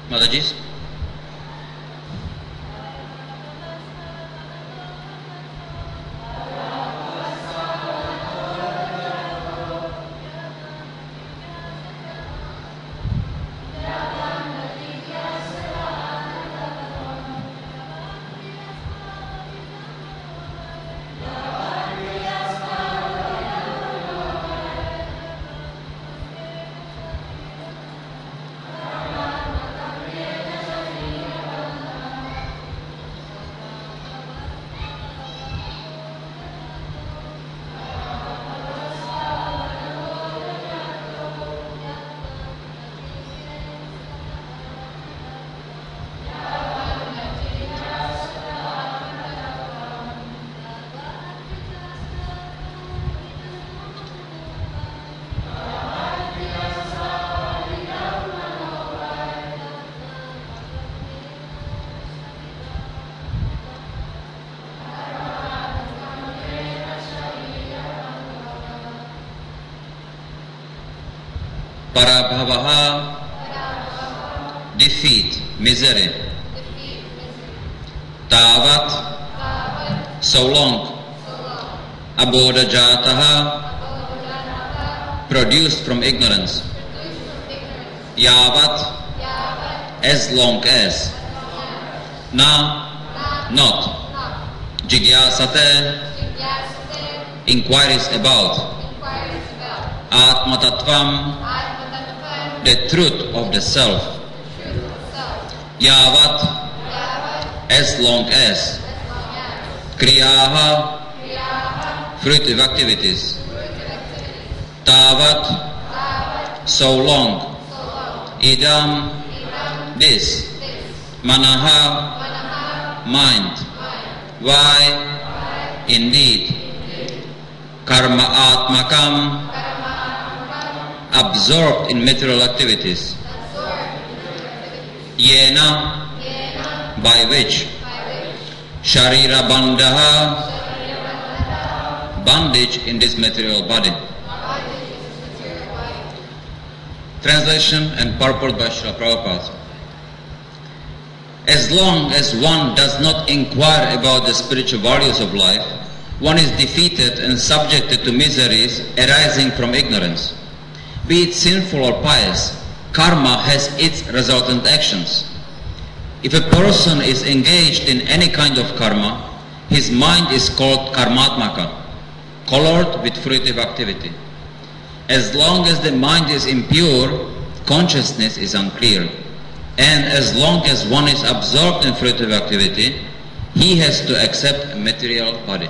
Mataji's. Parabhavaha, defeat, misery. Tavat, so long. Abodhajataha, produced from ignorance. Yavat, as long as. Na, not. Jigyasate, inquiries about. Atmatattvam, the truth of the self. Yavat, as long as. Kriyaha, fruitive activities. Tavat, so long. Idam, this. Manaha, mind. Why? Indeed. Karma atmakam, absorbed in material activities. Yena, by which. Sharira bandhaha, bondage in this material body. Translation and purport by Srila Prabhupada. As long as one does not inquire about the spiritual values of life, one is defeated and subjected to miseries arising from ignorance. Be it sinful or pious, karma has its resultant actions. If a person is engaged in any kind of karma, his mind is called karmatmaka, colored with fruitive activity. As long as the mind is impure, consciousness is unclear. And as long as one is absorbed in fruitive activity, he has to accept a material body.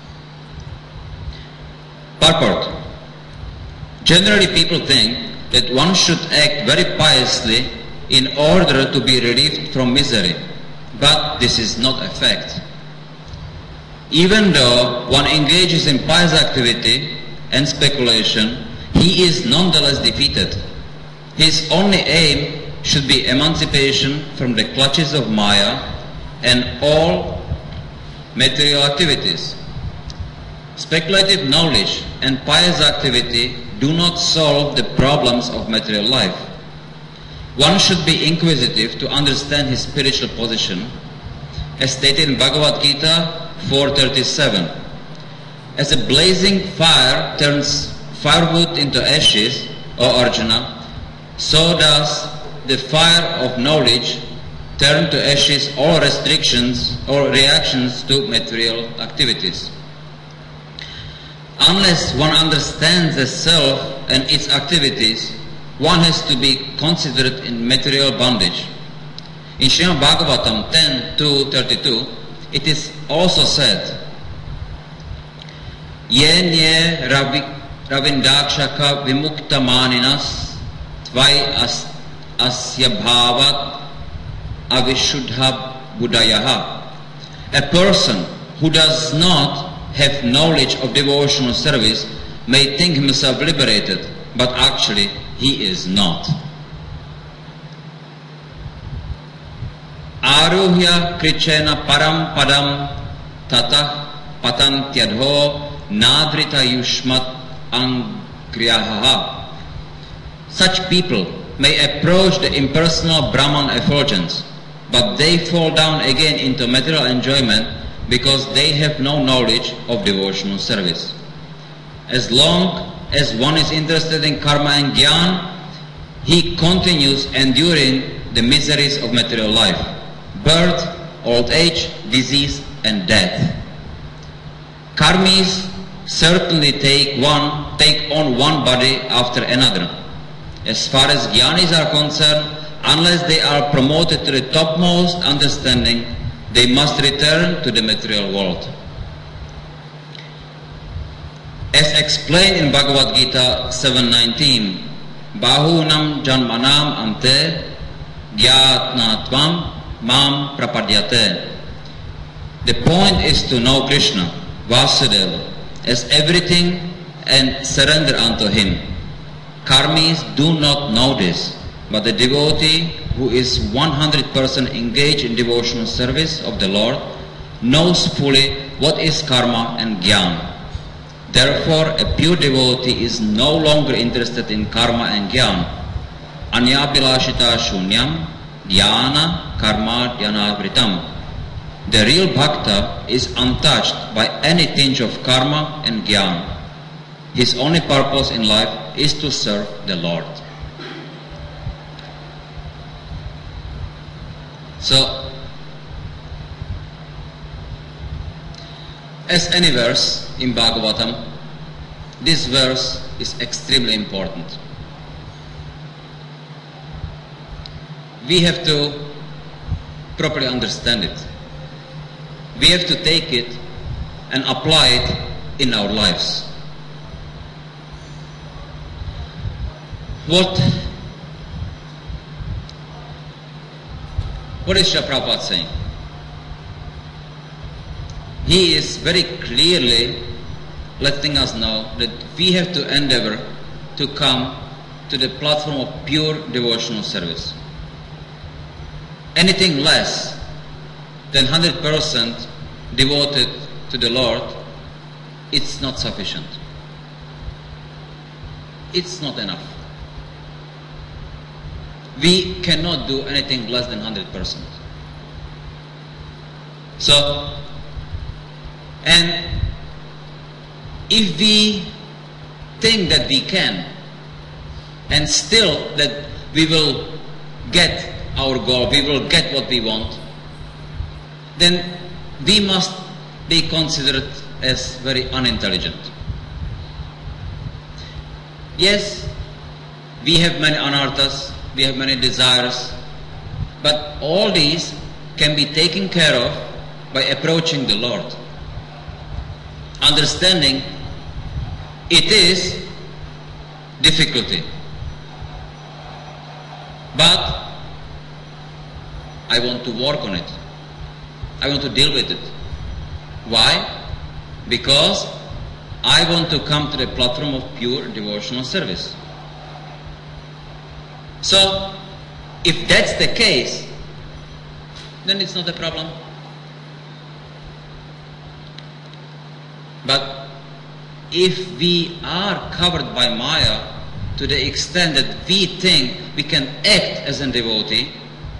Purport. Generally people think that one should act very piously in order to be relieved from misery, but this is not a fact. Even though one engages in pious activity and speculation, he is nonetheless defeated. His only aim should be emancipation from the clutches of Maya and all material activities. Speculative knowledge and pious activity do not solve the problems of material life. One should be inquisitive to understand his spiritual position, as stated in Bhagavad Gita 4:37. As a blazing fire turns firewood into ashes, O Arjuna, so does the fire of knowledge turn to ashes all restrictions or reactions to material activities. Unless one understands the self and its activities, one has to be considered in material bondage. In Srimad Bhagavatam 10:2-32, it is also said, Yenye ravindakshaka vimukta maninas tvai asya bhavat avishuddha buddhayaha. A person who does not have knowledge of devotional service may think himself liberated, but actually he is not. Aruhya krichena param padam tatah patantyadho nadrita yushmat angriyaha. Such people may approach the impersonal Brahman effulgence, but they fall down again into material enjoyment because they have no knowledge of devotional service. As long as one is interested in karma and jnana, he continues enduring the miseries of material life: birth, old age, disease, and death. Karmis certainly take on one body after another. As far as jnanis are concerned, unless they are promoted to the topmost understanding, they must return to the material world. As explained in Bhagavad Gita 7.19, Bahunam janmanam ante gyatnatvam mam prapadyate. The point is to know Krishna, Vasudeva, as everything and surrender unto him. Karmis do not know this, but the devotee who is 100% engaged in devotional service of the Lord knows fully what is karma and jnana. Therefore, a pure devotee is no longer interested in karma and jnana. Anyabhilashita shunyam jnana karma jnanavritam. The real bhakta is untouched by any tinge of karma and jnana. His only purpose in life is to serve the Lord. So, as any verse in Bhagavatam, this verse is extremely important. We have to properly understand it. We have to take it and apply it in our lives. What is Srila Prabhupada saying? He is very clearly letting us know that we have to endeavor to come to the platform of pure devotional service. Anything less than 100% devoted to the Lord, it's not sufficient. It's not enough. We cannot do anything less than 100%. So, and if we think that we can, and still that we will get our goal, we will get what we want, then we must be considered as very unintelligent. Yes, we have many anarthas, we have many desires, but all these can be taken care of by approaching the Lord. Understanding it is difficulty, but I want to work on it. I want to deal with it. Why? Because I want to come to the platform of pure devotional service. So, if that's the case, then it's not a problem. But if we are covered by Maya to the extent that we think we can act as a devotee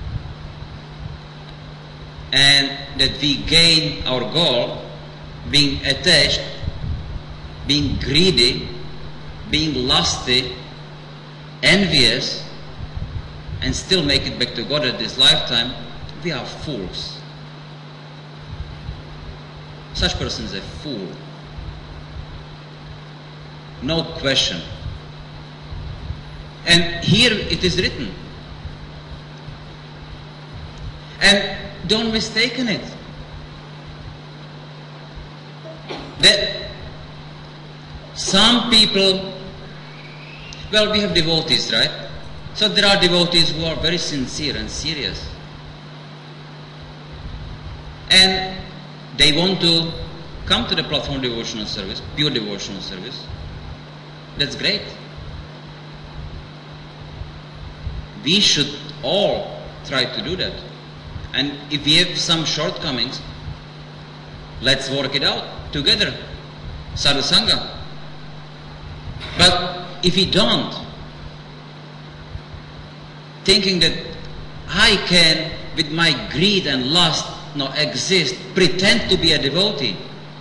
and that we gain our goal, being attached, being greedy, being lusty, envious, and still make it back to God at this lifetime, we are fools. Such person is a fool. No question. And here it is written. And don't mistaken it. That some people, well, we have devotees, right? So there are devotees who are very sincere and serious. And they want to come to the platform of devotional service, pure devotional service. That's great. We should all try to do that. And if we have some shortcomings, let's work it out together. Sadhu Sangha. But if we don't, thinking that I can, with my greed and lust, exist, pretend to be a devotee,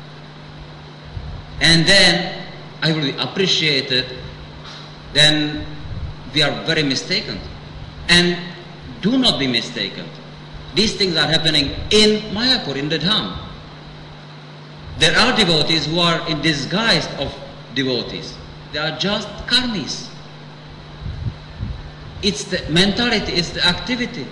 and then I will be appreciated, then we are very mistaken. And do not be mistaken. These things are happening in Mayapur, in the Dham. There are devotees who are in disguise of devotees. They are just karmis. It's the mentality, it's the activity.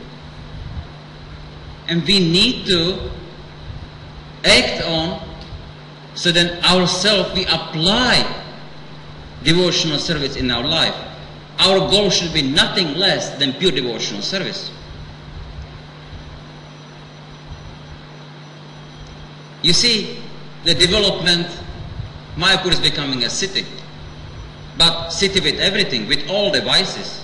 And we need to act on, so then ourselves we apply devotional service in our life. Our goal should be nothing less than pure devotional service. You see, the development, Mayapur is becoming a city, but city with everything, with all the vices.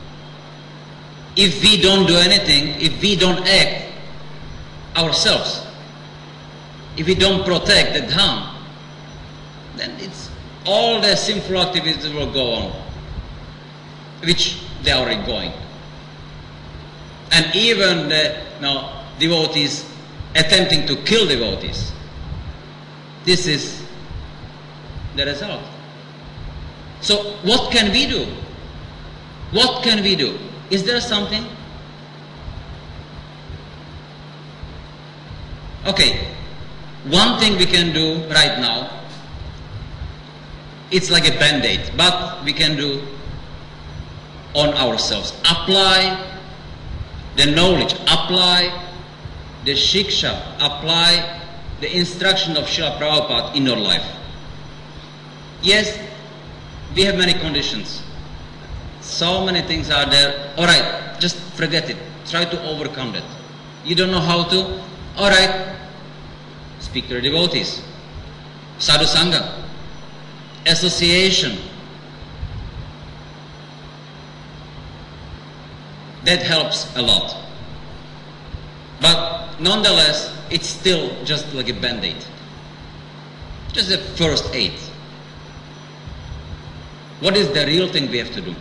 If we don't do anything, if we don't act ourselves, if we don't protect the Dham, then it's all the sinful activities will go on, which they are already going. And even the devotees attempting to kill devotees. This is the result. So what can we do? What can we do? Is there something? Okay, one thing we can do right now, it's like a band-aid, but we can do on ourselves. Apply the knowledge, apply the shiksha, apply the instruction of Srila Prabhupada in your life. Yes, we have many conditions. So many things are there. Alright, just forget it. Try to overcome that. You don't know how to? Alright, speak to the devotees. Sadhu Sangha, association. That helps a lot. But nonetheless, it's still just like a band-aid. Just a first aid. What is the real thing we have to do?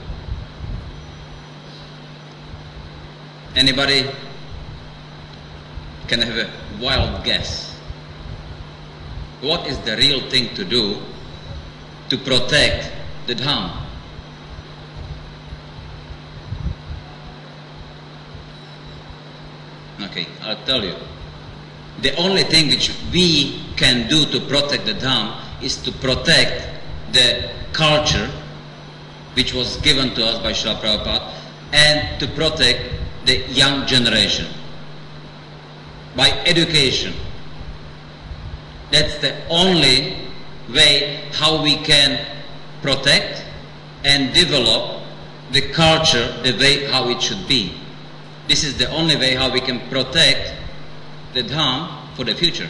Anybody can have a wild guess? What is the real thing to do to protect the Dham? Okay, I'll tell you. The only thing which we can do to protect the Dham is to protect the culture which was given to us by Srila Prabhupada, and to protect the young generation by education. That's the only way how we can protect and develop the culture the way how it should be. This is the only way how we can protect the Dham for the future.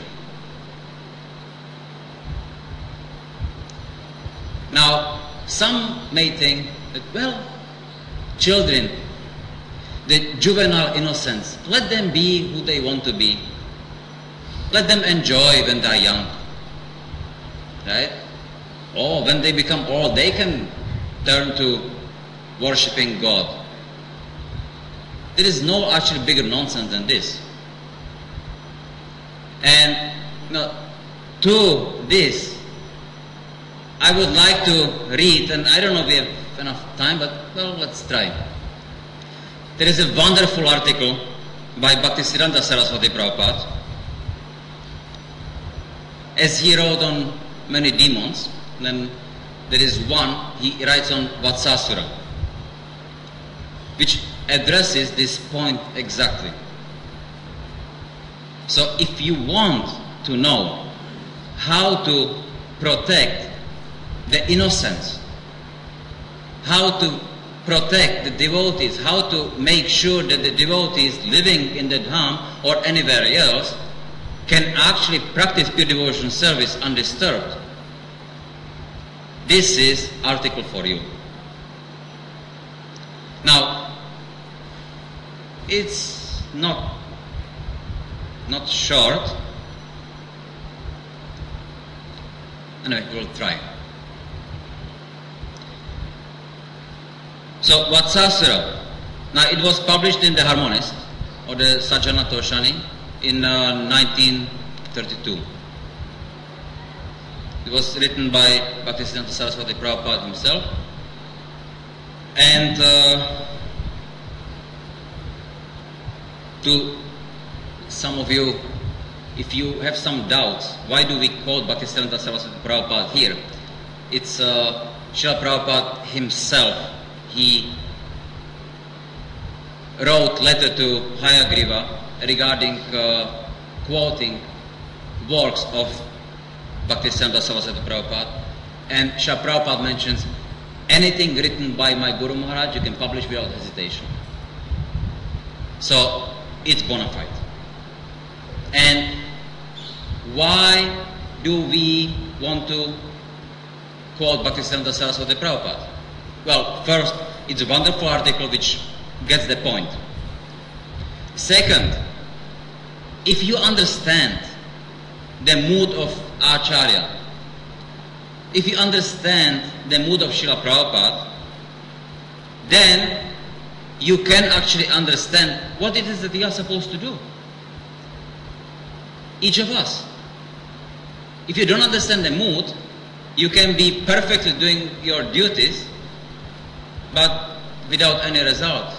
Now, some may think that, well, children, the juvenile innocence, let them be who they want to be. Let them enjoy when they are young. Right? Or when they become old, they can turn to worshipping God. There is no actually bigger nonsense than this. And to this, I would like to read, and I don't know if we have enough time, but well, let's try. There is a wonderful article by Bhaktisiddhanta Saraswati Prabhupada. As he wrote on many demons, then there is one he writes on Vatsasura, which addresses this point exactly. So if you want to know how to protect the innocents, how to protect the devotees, how to make sure that the devotees living in the Dham or anywhere else can actually practice pure devotion service undisturbed, this is article for you. Now, it's not short. Anyway, we'll try. So, Vatsasura, Now it was published in the Harmonist or the Sajjana Toshani in 1932. It was written by Bhaktisiddhanta Saraswati Prabhupada himself, and to some of you, if you have some doubts, why do we quote Bhaktisiddhanta Saraswati Prabhupada here? It's Srila Prabhupada himself. He wrote letter to Hayagriva regarding quoting works of Bhaktisiddhanta Saraswati Prabhupada, and Srila Prabhupada mentions anything written by my Guru Maharaj you can publish without hesitation. So it's bona fide. And why do we want to quote Bhaktisiddhanta Saraswati Prabhupada? Well, first, it's a wonderful article which gets the point. Second, if you understand the mood of Acharya, if you understand the mood of Srila Prabhupada, then you can actually understand what it is that we are supposed to do. Each of us. If you don't understand the mood, you can be perfectly doing your duties, but without any result.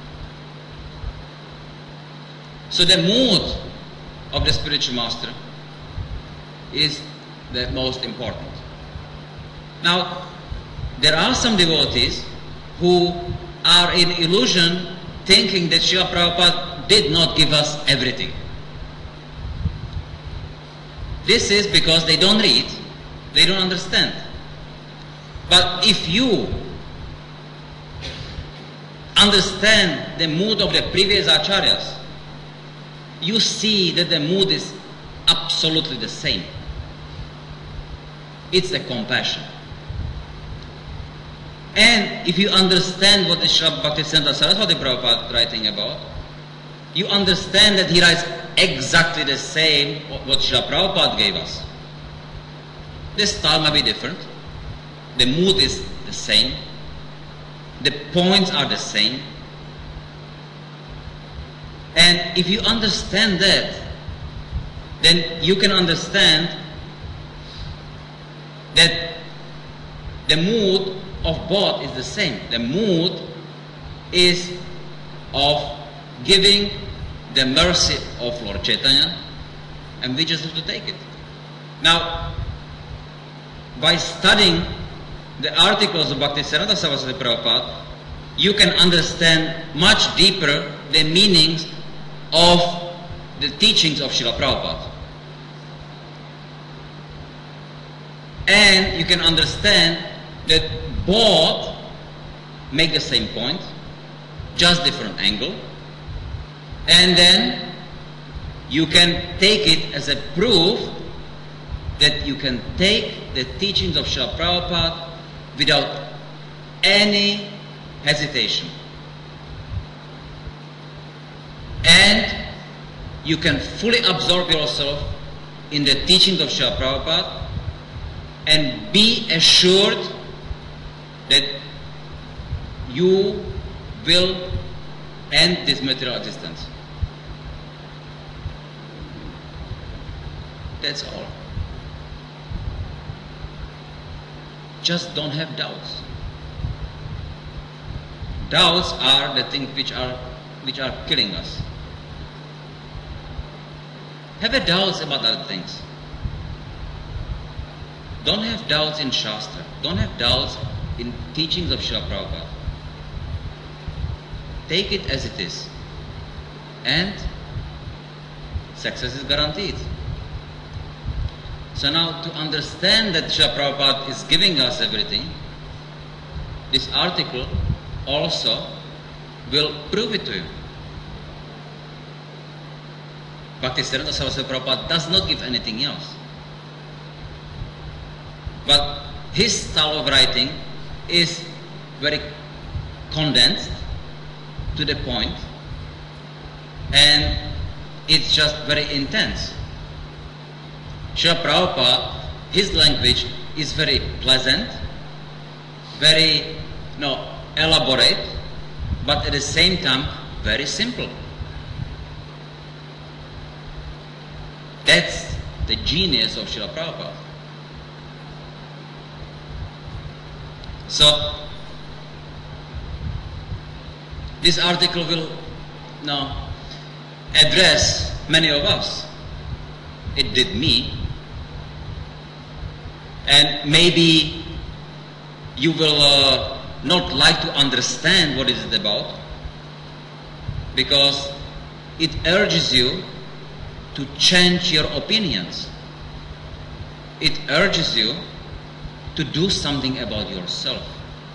So the mood of the spiritual master is the most important. Now, there are some devotees who are in illusion thinking that Srila Prabhupada did not give us everything. This is because they don't read, they don't understand. But if you understand the mood of the previous acharyas, you see that the mood is absolutely the same. It's the compassion. And if you understand what the Srila Bhaktisiddhanta Saraswati Prabhupada writing about, you understand that he writes exactly the same what Srila Prabhupada gave us. The style may be different, the mood is the same, the points are the same. And if you understand that, then you can understand that the mood of both is the same. The mood is of giving the mercy of Lord Chaitanya, and we just have to take it. Now, by studying the articles of Bhaktisiddhanta Saraswati Prabhupada, you can understand much deeper the meanings of the teachings of Srila Prabhupada. And you can understand that both make the same point, just different angle, and then you can take it as a proof that you can take the teachings of Srila Prabhupada without any hesitation. And you can fully absorb yourself in the teachings of Srila Prabhupada and be assured that you will end this material existence. That's all. Just don't have doubts. Doubts are the things which are killing us. Have a doubts about other things. Don't have doubts in Shastra. Don't have doubts in teachings of Srila Prabhupada. Take it as it is. And success is guaranteed. So now, to understand that Srila Prabhupada is giving us everything, this article also will prove it to you. Bhaktisiddhanta Saraswati Prabhupada does not give anything else. But his style of writing is very condensed, to the point, and it's just very intense. Srila Prabhupada, his language is very pleasant, very elaborate, but at the same time very simple. That's the genius of Srila Prabhupada. So, this article will now address many of us. It did me. And maybe you will not like to understand what is it about, because it urges you to change your opinions. It urges you to do something about yourself.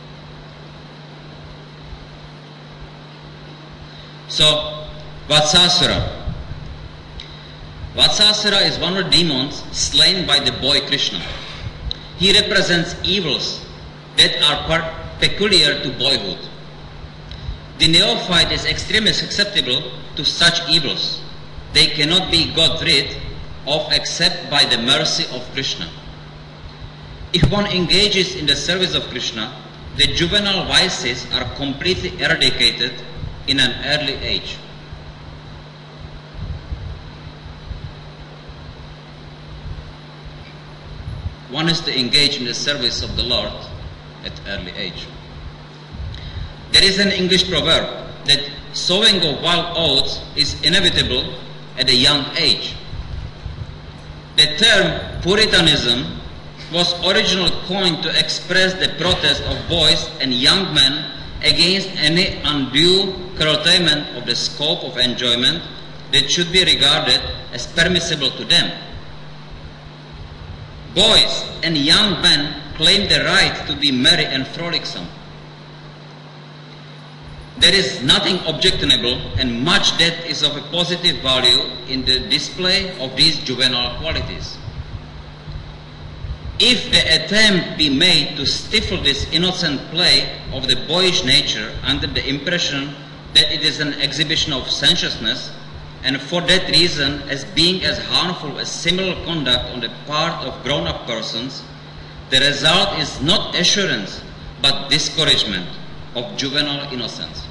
So, Vatsasura. Vatsasura is one of the demons slain by the boy Krishna. He represents evils that are peculiar to boyhood. The neophyte is extremely susceptible to such evils. They cannot be got rid of except by the mercy of Krishna. If one engages in the service of Krishna, the juvenile vices are completely eradicated in an early age. One is to engage in the service of the Lord at early age. There is an English proverb that sowing of wild oats is inevitable at a young age. The term Puritanism was originally coined to express the protest of boys and young men against any undue curtailment of the scope of enjoyment that should be regarded as permissible to them. Boys and young men claim the right to be merry and frolicsome. There is nothing objectionable and much that is of a positive value in the display of these juvenile qualities. If the attempt be made to stifle this innocent play of the boyish nature under the impression that it is an exhibition of sensuousness, and for that reason as being as harmful as similar conduct on the part of grown-up persons, the result is not assurance but discouragement of juvenile innocence.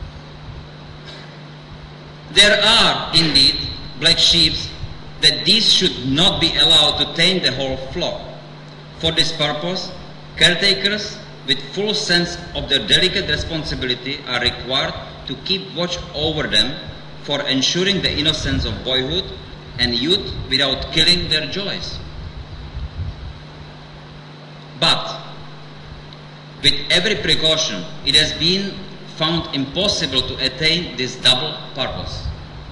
There are indeed black sheep that these should not be allowed to taint the whole flock. For this purpose, caretakers with full sense of their delicate responsibility are required to keep watch over them for ensuring the innocence of boyhood and youth without killing their joys. But with every precaution, it has been found impossible to attain this double purpose.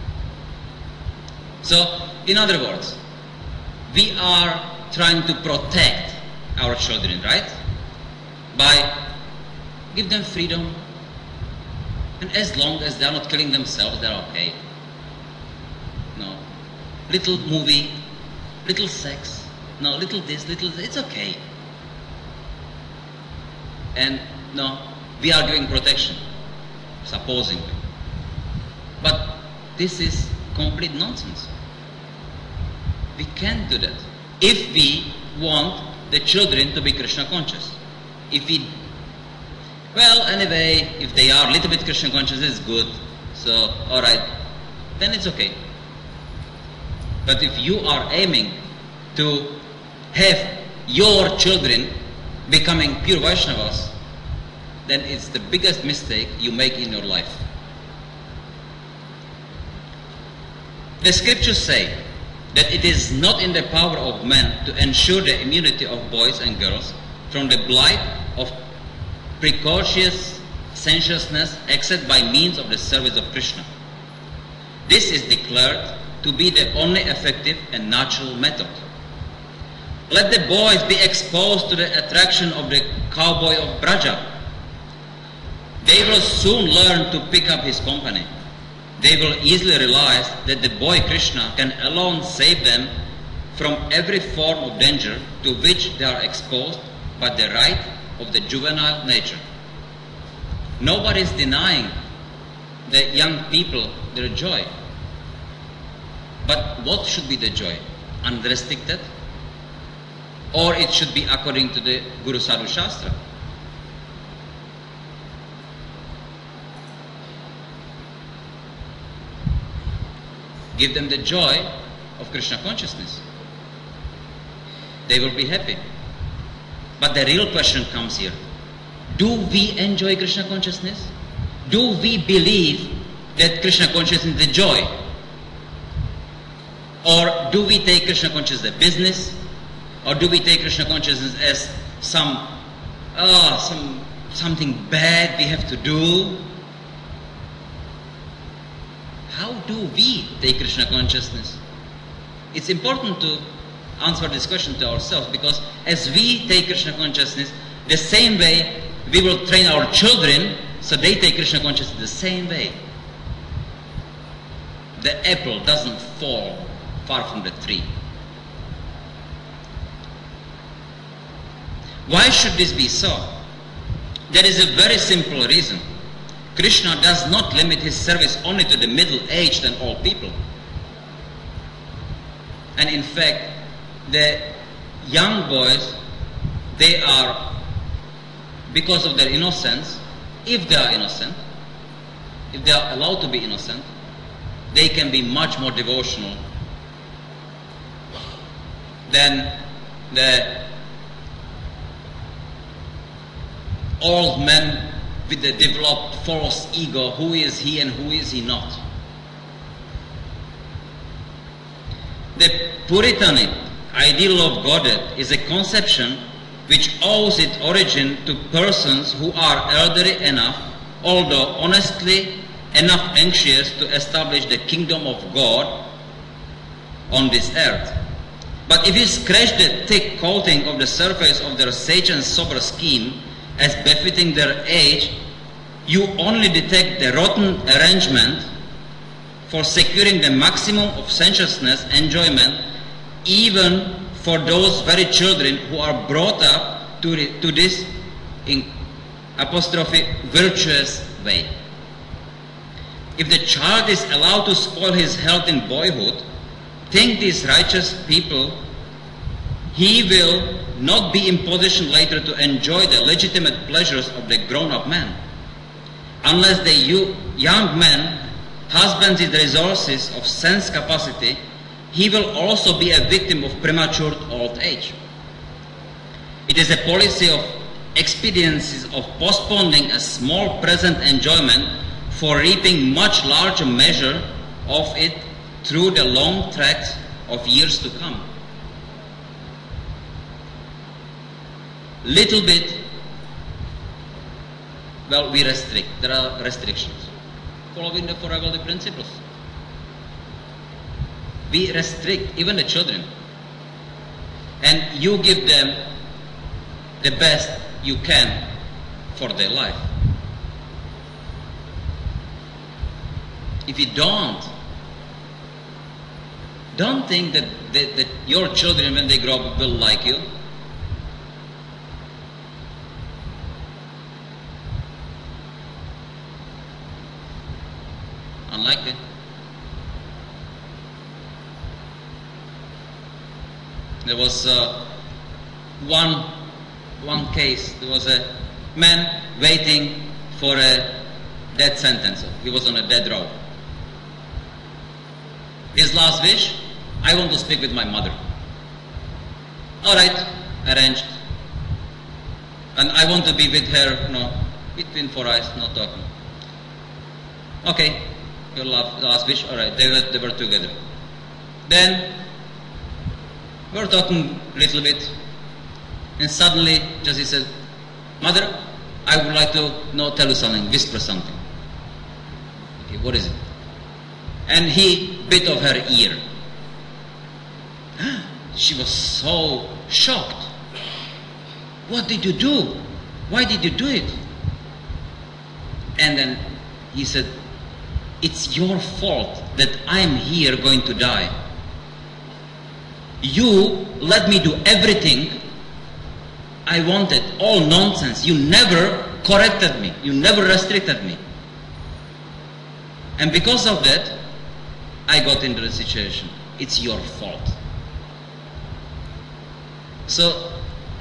So, in other words, we are trying to protect our children, right? By give them freedom, and as long as they are not killing themselves, they are okay. No, little movie, little sex, no, little this, it's okay. And no, we are giving protection, supposedly. But this is complete nonsense. We can't do that. If we want the children to be Krishna conscious. If we, well, anyway, if they are a little bit Krishna conscious, it's good. So, alright, then it's okay. But if you are aiming to have your children becoming pure Vaishnavas, then it's the biggest mistake you make in your life. The scriptures say that it is not in the power of man to ensure the immunity of boys and girls from the blight of precocious sensuousness except by means of the service of Krishna. This is declared to be the only effective and natural method. Let the boys be exposed to the attraction of the cowboy of Braja. They will soon learn to pick up his company. They will easily realize that the boy Krishna can alone save them from every form of danger to which they are exposed by the right of the juvenile nature. Nobody is denying the young people their joy. But what should be the joy? Unrestricted? Or it should be according to the Guru Sadhu Shastra? give them the joy of Krishna consciousness. They will be happy. But the real question comes here. Do we enjoy Krishna consciousness? Do we believe that Krishna consciousness is the joy? Or do we take Krishna consciousness as business? Or do we take Krishna consciousness as something bad we have to do? How do we take Krishna consciousness? It's important to answer this question to ourselves, because as we take Krishna consciousness, the same way we will train our children so they take Krishna consciousness the same way. The apple doesn't fall far from the tree. Why should this be so? There is a very simple reason. Krishna does not limit his service only to the middle-aged and old people. And in fact, the young boys, they are, because of their innocence, if they are innocent, if they are allowed to be innocent, they can be much more devotional than the old men with the developed false ego. Who is he and who is he not? The Puritanic ideal of Godhead is a conception which owes its origin to persons who are elderly enough, although honestly enough anxious to establish the kingdom of God on this earth. But if you scratch the thick coating of the surface of their sage and sober scheme as befitting their age, you only detect the rotten arrangement for securing the maximum of sensuousness enjoyment, even for those very children who are brought up to this in apostrophe virtuous way. If the child is allowed to spoil his health in boyhood, think these righteous people, he will not be in position later to enjoy the legitimate pleasures of the grown-up man. Unless the young man husbands his resources of sense capacity, he will also be a victim of premature old age. It is a policy of expediencies of postponing a small present enjoyment for reaping much larger measure of it through the long tract of years to come. Little bit, well, we restrict. There are restrictions. Following the Four Agaldic principles. We restrict even the children. And you give them the best you can for their life. If you don't think that your children, when they grow up, will like you. Unlikely. There was one case. There was a man waiting for a death sentence. He was on a death row. His last wish, I want to speak with my mother. All right, arranged. And I want to be with her, between four eyes, not talking. Okay, your last wish, all right, they were together. Then, we were talking a little bit, and suddenly, just he said, Mother, I would like to tell you something, whisper something. Okay, what is it? And he bit of her ear. She was so shocked. What did you do? Why did you do it? And then he said, it's your fault that I'm here going to die. You let me do everything I wanted, all nonsense. You never corrected me. You never restricted me. And because of that, I got into the situation. It's your fault. So,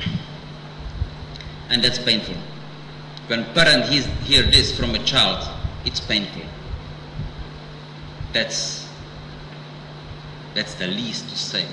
and that's painful. When parents hear this from a child, it's painful. That's That's the least to say.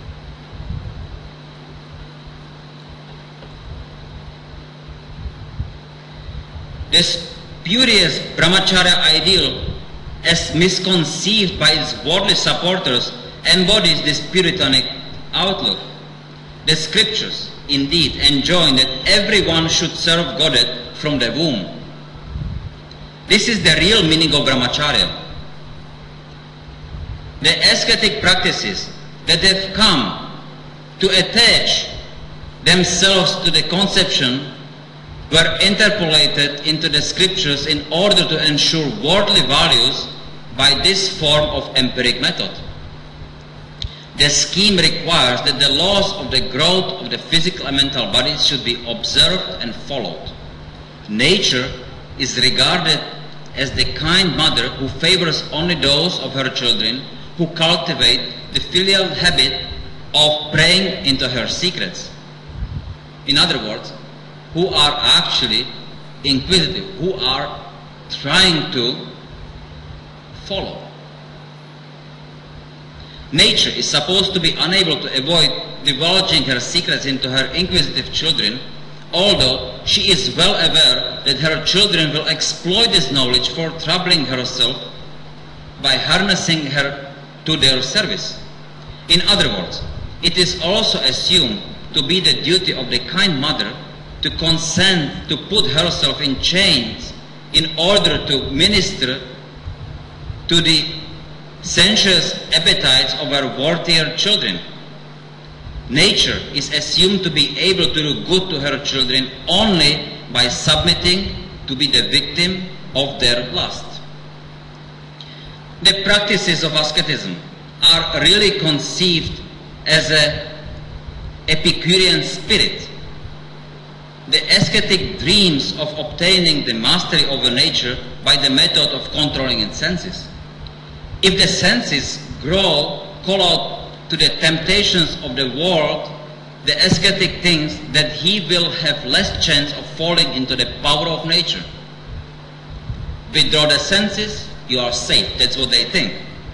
This spurious brahmacharya ideal, as misconceived by its worldly supporters, embodies this puritanic outlook. The scriptures indeed enjoin that everyone should serve Godhead from the womb. This is the real meaning of brahmacharya. The ascetic practices that have come to attach themselves to the conception were interpolated into the scriptures in order to ensure worldly values by this form of empiric method. The scheme requires that the laws of the growth of the physical and mental bodies should be observed and followed. Nature is regarded as the kind mother who favors only those of her children who cultivate the filial habit of praying into her secrets. In other words, who are actually inquisitive, who are trying to follow. Nature is supposed to be unable to avoid divulging her secrets into her inquisitive children, although she is well aware that her children will exploit this knowledge for troubling herself by harnessing her to their service. In other words, it is also assumed to be the duty of the kind mother to consent to put herself in chains in order to minister to the sensuous appetites of her worthier children. Nature is assumed to be able to do good to her children only by submitting to be the victim of their lust. The practices of asceticism are really conceived as an Epicurean spirit. The ascetic dreams of obtaining the mastery over nature by the method of controlling its senses. If the senses call out to the temptations of the world, the ascetic thinks that he will have less chance of falling into the power of nature. Withdraw the senses, you are safe. That's what they think.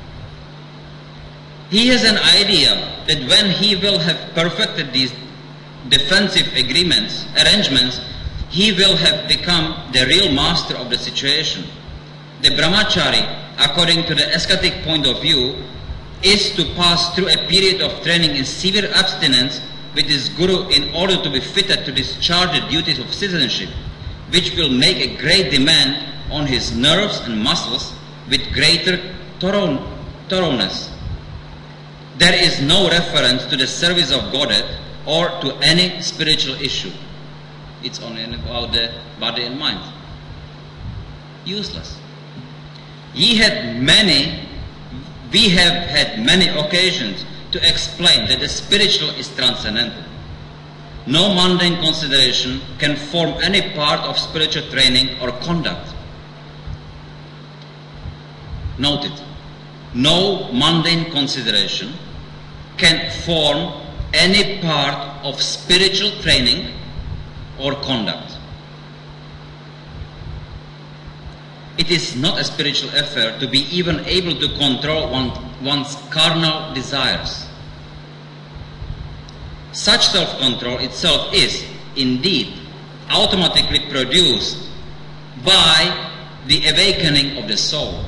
He has an idea that when he will have perfected these defensive arrangements, he will have become the real master of the situation. The brahmachari, according to the ascetic point of view, is to pass through a period of training in severe abstinence with his guru in order to be fitted to discharge the duties of citizenship, which will make a great demand on his nerves and muscles with greater thoroughness. There is no reference to the service of Godhead or to any spiritual issue. It's only about the body and mind. Useless. We have had many occasions to explain that the spiritual is transcendental. No mundane consideration can form any part of spiritual training or conduct. Note it. No mundane consideration can form any part of spiritual training or conduct. It is not a spiritual affair to be even able to control one's carnal desires. Such self-control itself is, indeed, automatically produced by the awakening of the soul.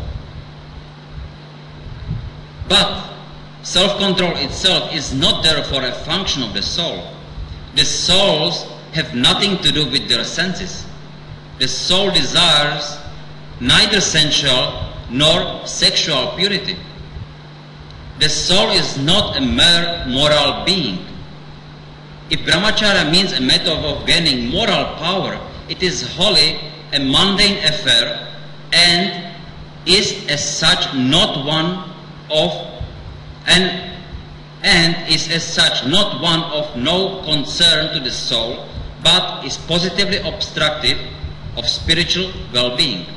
But self-control itself is not therefore a function of the soul. The souls have nothing to do with their senses. The soul desires neither sensual nor sexual purity. The soul is not a mere moral being. If brahmacharya means a method of gaining moral power, it is wholly a mundane affair and is as such not one of no concern to the soul, but is positively obstructive of spiritual well-being.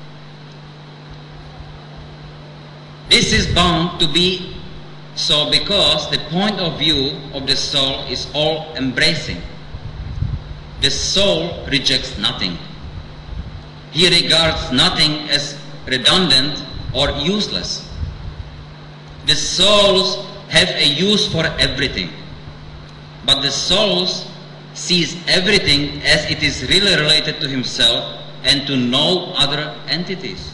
This is bound to be so because the point of view of the soul is all-embracing. The soul rejects nothing. He regards nothing as redundant or useless. The souls have a use for everything, but the souls sees everything as it is really related to himself and to no other entities.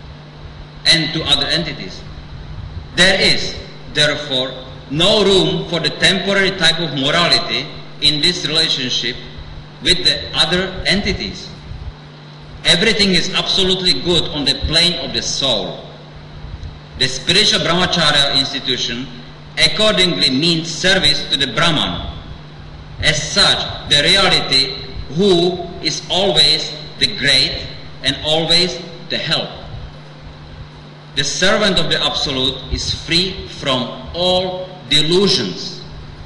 There is, therefore, no room for the temporary type of morality in this relationship with the other entities. Everything is absolutely good on the plane of the soul. The spiritual brahmacharya institution accordingly means service to the Brahman. As such, the reality who is always the great and always the help. The servant of the Absolute is free from all delusions.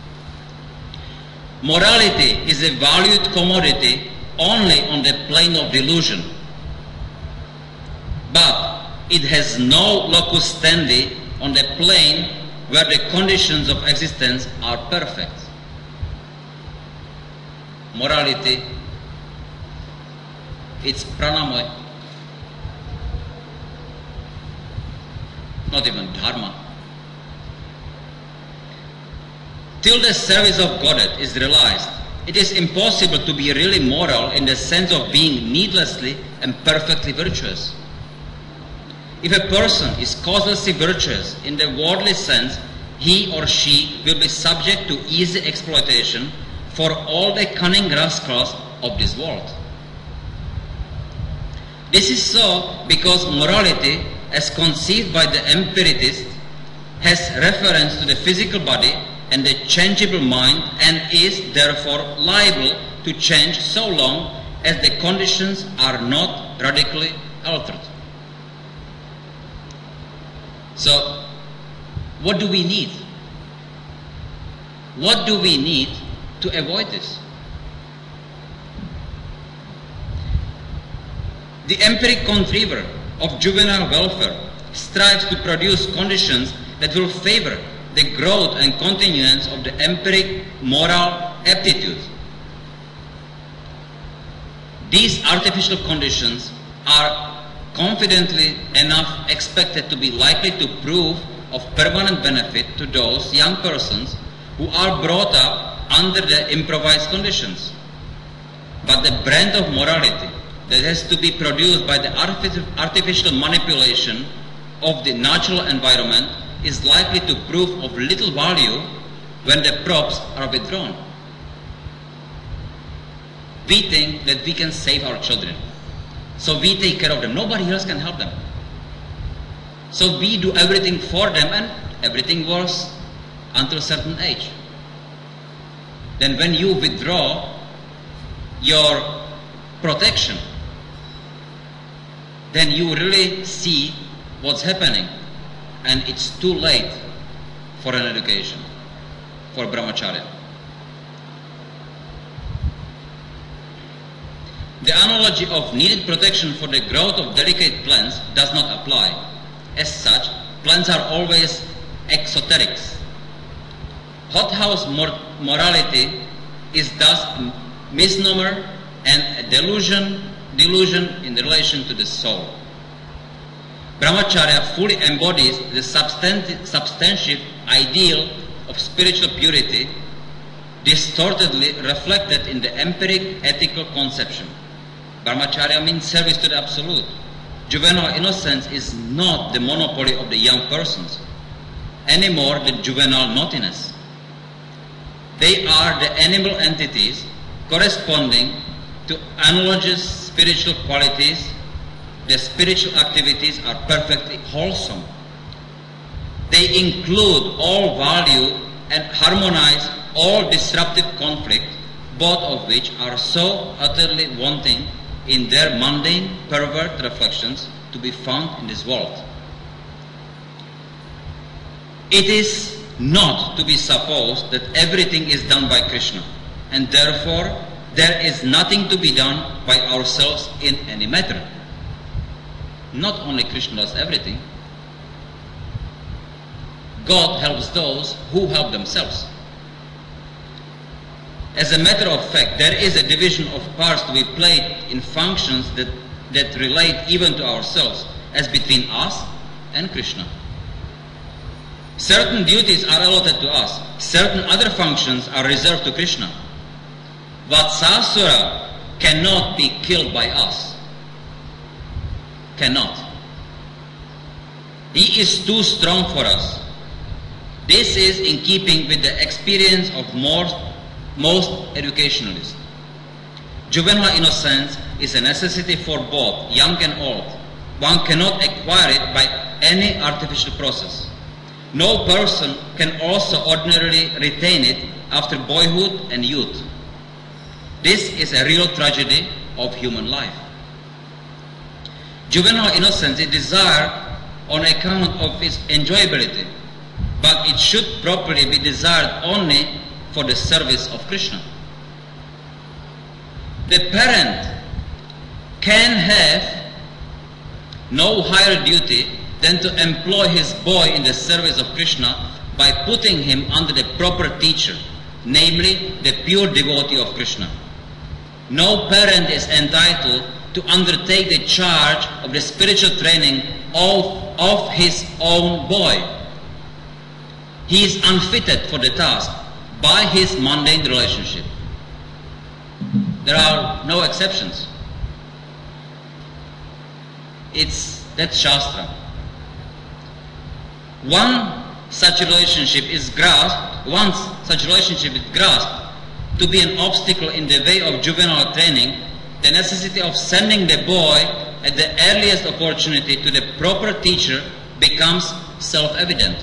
Morality is a valued commodity only on the plane of delusion, but it has no locus standi on the plane where the conditions of existence are perfect. Morality, it's pranamaya, not even dharma. Till the service of Godhead is realized, it is impossible to be really moral in the sense of being needlessly and perfectly virtuous. If a person is causelessly virtuous in the worldly sense, he or she will be subject to easy exploitation for all the cunning rascals of this world. This is so because morality, as conceived by the empiricist, has reference to the physical body and the changeable mind, and is therefore liable to change so long as the conditions are not radically altered. So, what do we need? What do we need to avoid this? The empiric contriver of juvenile welfare strives to produce conditions that will favor the growth and continuance of the empiric moral aptitude. These artificial conditions are confidently enough expected to be likely to prove of permanent benefit to those young persons who are brought up under the improvised conditions. But the brand of morality that has to be produced by the artificial manipulation of the natural environment is likely to prove of little value when the props are withdrawn. We think that we can save our children, so we take care of them. Nobody else can help them. So we do everything for them, and everything works until a certain age. Then when you withdraw your protection, then you really see what's happening, and it's too late for an education, for brahmacharya. The analogy of needed protection for the growth of delicate plants does not apply. As such, plants are always exoterics. Hothouse morality is thus misnomer and a delusion in relation to the soul. Brahmacharya fully embodies the substantive ideal of spiritual purity, distortedly reflected in the empiric ethical conception. Brahmacharya means service to the Absolute. Juvenile innocence is not the monopoly of the young persons, any more than juvenile naughtiness. They are the animal entities corresponding to analogous spiritual qualities. Their spiritual activities are perfectly wholesome. They include all value and harmonize all disruptive conflict, both of which are so utterly wanting in their mundane, pervert reflections to be found in this world. It is not to be supposed that everything is done by Krishna, and therefore there is nothing to be done by ourselves in any matter. Not only Krishna does everything, God helps those who help themselves. As a matter of fact, there is a division of parts to be played in functions that relate even to ourselves, as between us and Krishna. Certain duties are allotted to us. Certain other functions are reserved to Krishna. Vatsasura cannot be killed by us. Cannot. He is too strong for us. This is in keeping with the experience of most educationalists. Juvenile innocence is a necessity for both young and old. One cannot acquire it by any artificial process. No person can also ordinarily retain it after boyhood and youth. This is a real tragedy of human life. Juvenile innocence is desired on account of its enjoyability, but it should properly be desired only for the service of Krishna. The parent can have no higher duty than to employ his boy in the service of Krishna by putting him under the proper teacher, namely the pure devotee of Krishna. No parent is entitled to undertake the charge of the spiritual training of his own boy. He is unfitted for the task by his mundane relationship. There are no exceptions. That's Shastra. Once such a relationship is grasped to be an obstacle in the way of juvenile training, the necessity of sending the boy at the earliest opportunity to the proper teacher becomes self-evident.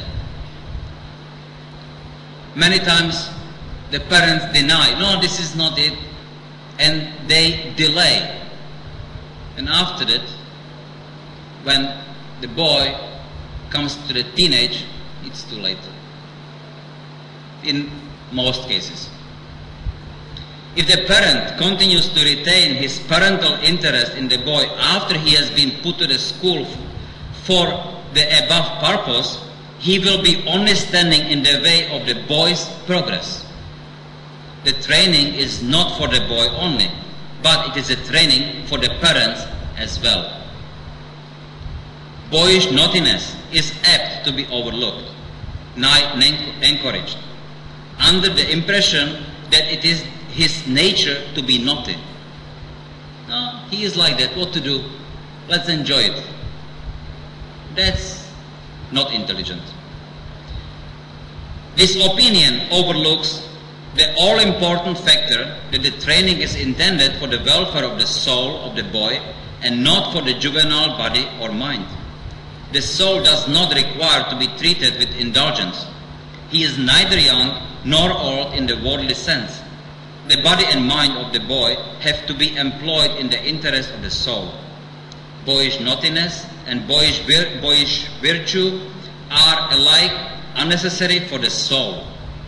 Many times the parents deny, no, this is not it, and they delay. And after that, when the boy comes to the teenage, it's too late. In most cases. If the parent continues to retain his parental interest in the boy after he has been put to the school for the above purpose, he will be only standing in the way of the boy's progress. The training is not for the boy only, but it is a training for the parents as well. Boyish naughtiness is apt to be overlooked, not encouraged, under the impression that it is his nature to be naughty. No, he is like that. What to do? Let's enjoy it. That's not intelligent. This opinion overlooks the all-important factor that the training is intended for the welfare of the soul of the boy and not for the juvenile body or mind. The soul does not require to be treated with indulgence. He is neither young nor old in the worldly sense. The body and mind of the boy have to be employed in the interest of the soul. Boyish naughtiness and boyish virtue are alike unnecessary for the soul.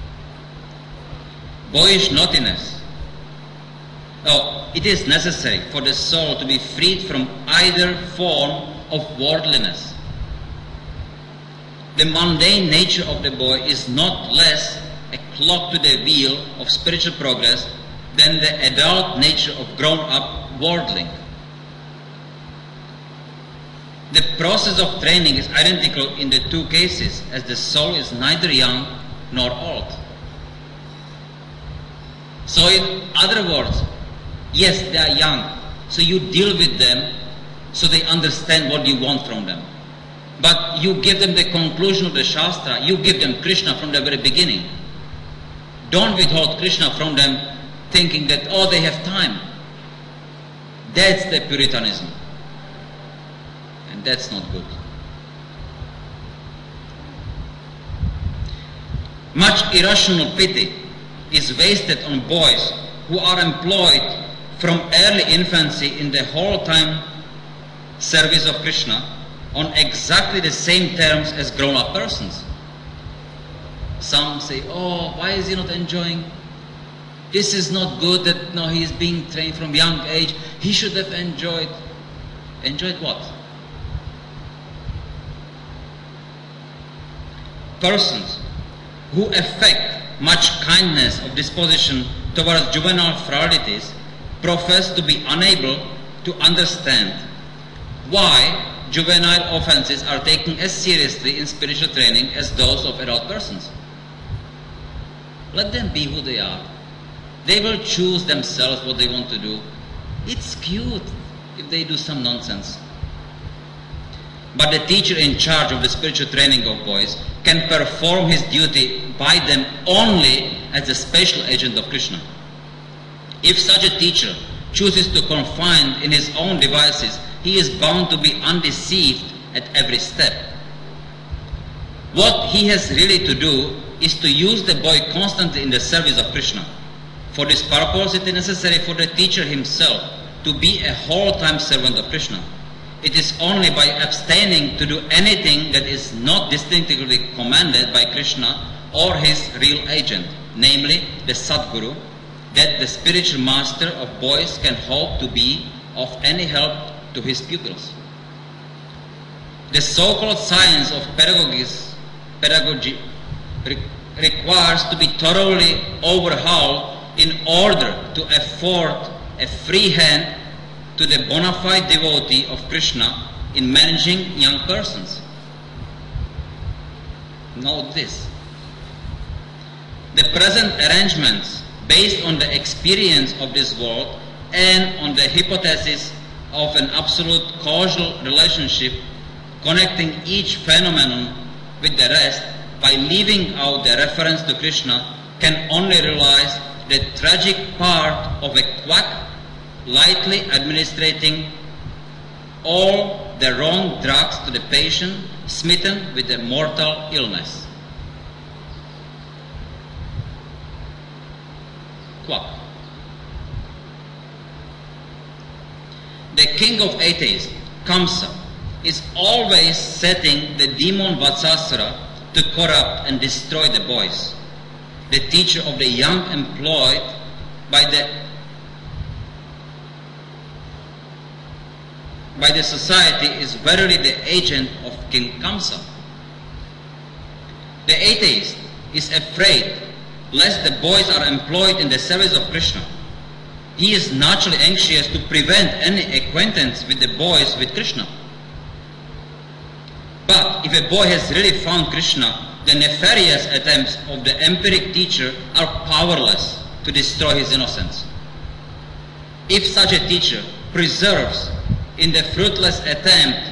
Boyish naughtiness. It is necessary for the soul to be freed from either form of worldliness. The mundane nature of the boy is not less a clog to the wheel of spiritual progress than the adult nature of grown-up worldling. The process of training is identical in the two cases, as the soul is neither young nor old. So in other words, yes, they are young, so you deal with them so they understand what you want from them. But you give them the conclusion of the Shastra, you give them Krishna from the very beginning. Don't withhold Krishna from them thinking that, oh, they have time. That's the Puritanism. And that's not good. Much irrational pity is wasted on boys who are employed from early infancy in the whole time service of Krishna on exactly the same terms as grown-up persons. Some say, oh, why is he not enjoying? This is not good that no, he is being trained from young age. He should have enjoyed. Enjoyed what? Persons who affect much kindness of disposition towards juvenile frivolities profess to be unable to understand why juvenile offenses are taken as seriously in spiritual training as those of adult persons. Let them be who they are. They will choose themselves what they want to do. It's cute if they do some nonsense. But the teacher in charge of the spiritual training of boys can perform his duty by them only as a special agent of Krishna. If such a teacher chooses to confine in his own devices, he is bound to be undeceived at every step. What he has really to do is to use the boy constantly in the service of Krishna. For this purpose, it is necessary for the teacher himself to be a whole-time servant of Krishna. It is only by abstaining to do anything that is not distinctively commanded by Krishna or his real agent, namely the Sadguru, that the spiritual master of boys can hope to be of any help to his pupils. The so-called science of pedagogy requires to be thoroughly overhauled in order to afford a free hand to the bona fide devotee of Krishna in managing young persons. Note this. The present arrangements, based on the experience of this world and on the hypothesis of an absolute causal relationship connecting each phenomenon with the rest by leaving out the reference to Krishna, can only realize the tragic part of a quack lightly administrating all the wrong drugs to the patient smitten with a mortal illness. Quack. The king of atheists, Kamsa, is always setting the demon Vatsasura to corrupt and destroy the boys. The teacher of the young employed by the society is verily the agent of King Kamsa. The atheist is afraid lest the boys are employed in the service of Krishna. He is naturally anxious to prevent any acquaintance with the boys with Krishna. But if a boy has really found Krishna, the nefarious attempts of the empiric teacher are powerless to destroy his innocence. If such a teacher perseveres in the fruitless attempt,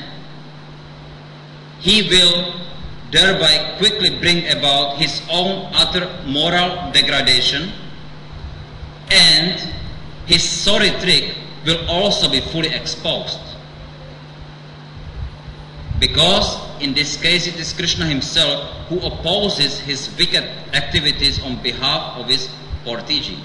he will thereby quickly bring about his own utter moral degradation, and his sorry trick will also be fully exposed. Because in this case it is Krishna himself who opposes his wicked activities on behalf of his protege.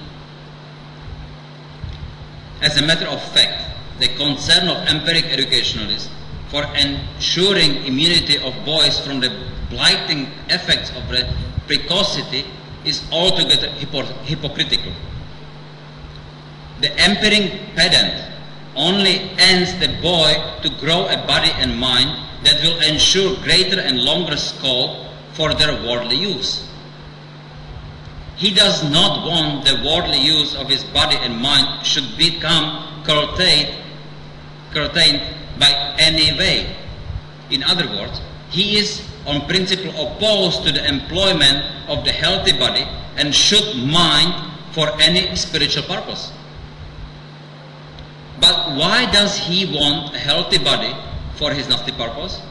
As a matter of fact, the concern of empiric educationalists for ensuring immunity of boys from the blighting effects of precocity is altogether hypocritical. The empiric pedant only ends the boy to grow a body and mind that will ensure greater and longer scope for their worldly use. He does not want the worldly use of his body and mind should become curtailed by any way. In other words, he is on principle opposed to the employment of the healthy body and should mind for any spiritual purpose. But why does he want a healthy body for his nasty purpose?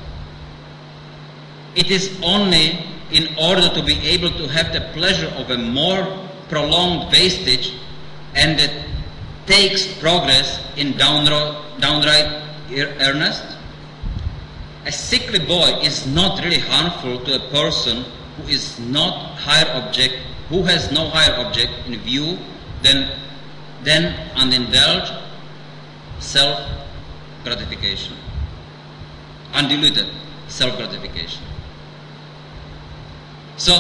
It is only in order to be able to have the pleasure of a more prolonged wastage and that takes progress in downright earnest. A sickly boy is not really harmful to a person who has no higher object in view than unindulged self-gratification, undiluted self-gratification. So,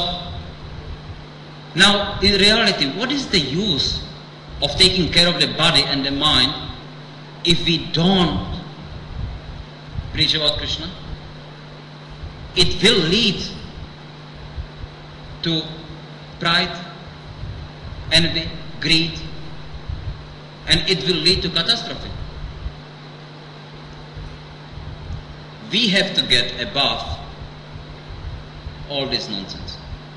now in reality, what is the use of taking care of the body and the mind if we don't preach about Krishna? It will lead to pride, envy, greed, and it will lead to catastrophe. we have to get above all this nonsense.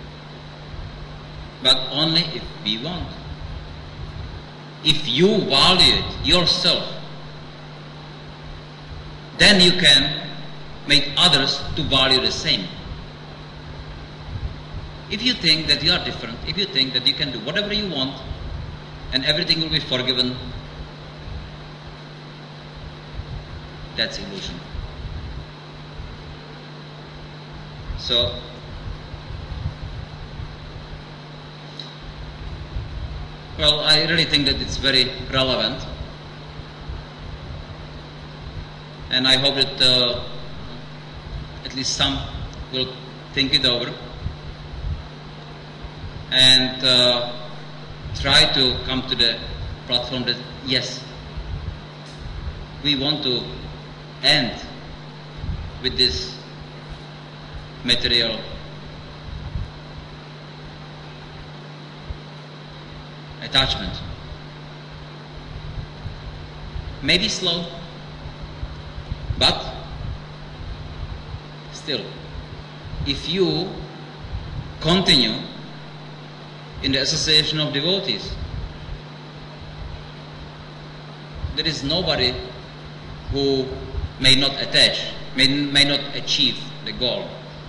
But only if we want. If you value it yourself, then you can make others to value the same. If you think that you are different, if you think that you can do whatever you want and everything will be forgiven, that's illusion. So, well, I really think that it's very relevant, and I hope that at least some will think it over and try to come to the platform that yes, we want to end with this material attachment. Maybe slow, but still, if you continue in the association of devotees, there is nobody who may not attach, may not achieve the goal.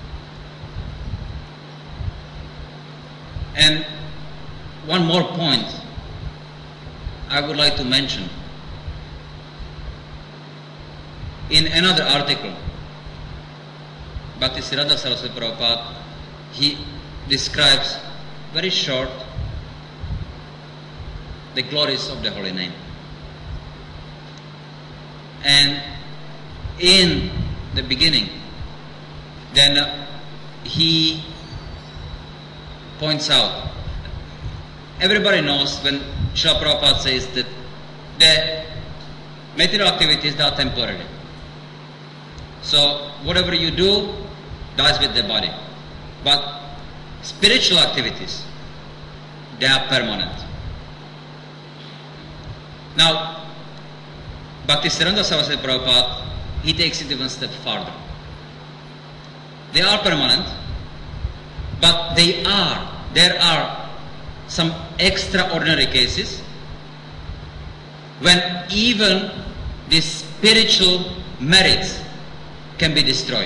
And one more point I would like to mention. In another article, Bhaktisiddhanta Saraswati Prabhupada, he describes very short the glories of the holy name. And in the beginning, then he points out, everybody knows when Srila Prabhupada says that the material activities are temporary. So whatever you do dies with the body. But spiritual activities, they are permanent. Now, Bhaktisiddhanta Saraswati Prabhupada, he takes it even a step further. They are permanent, but there are some extraordinary cases when even the spiritual merits can be destroyed.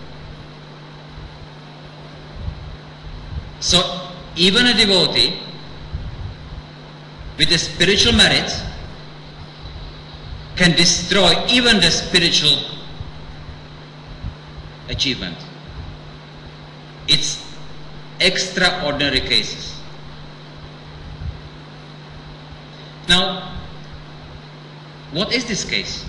So even a devotee with the spiritual merits can destroy even the spiritual achievement. It's extraordinary cases. Now, what is this case?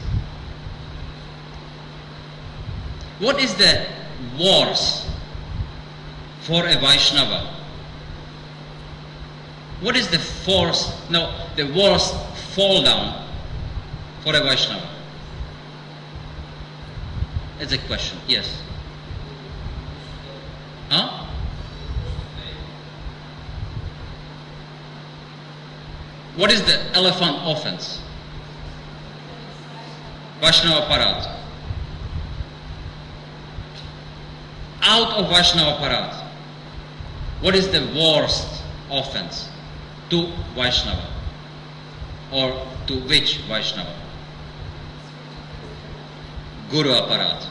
What is the worst for a Vaishnava? What is the worst fall down for a Vaishnava? It's a question. Yes. Huh? What is the elephant offense? Vaishnava Parad. Out of Vaishnava Parad, what is the worst offense to Vaishnava? Or to which Vaishnava? Guru Aparad.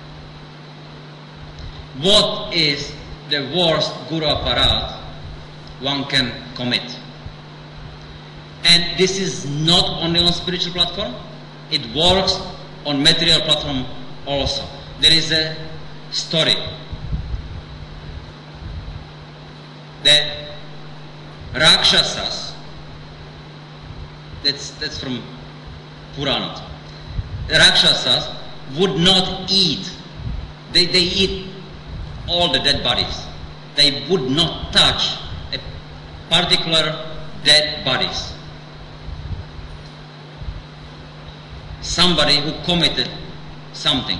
What is the worst Guru Aparad one can commit? And this is not only on spiritual platform, it works on material platform also. There is a story. The Rakshasas, that's from Purana. The Rakshasas would not eat. They eat all the dead bodies. They would not touch a particular dead bodies. Somebody who committed something.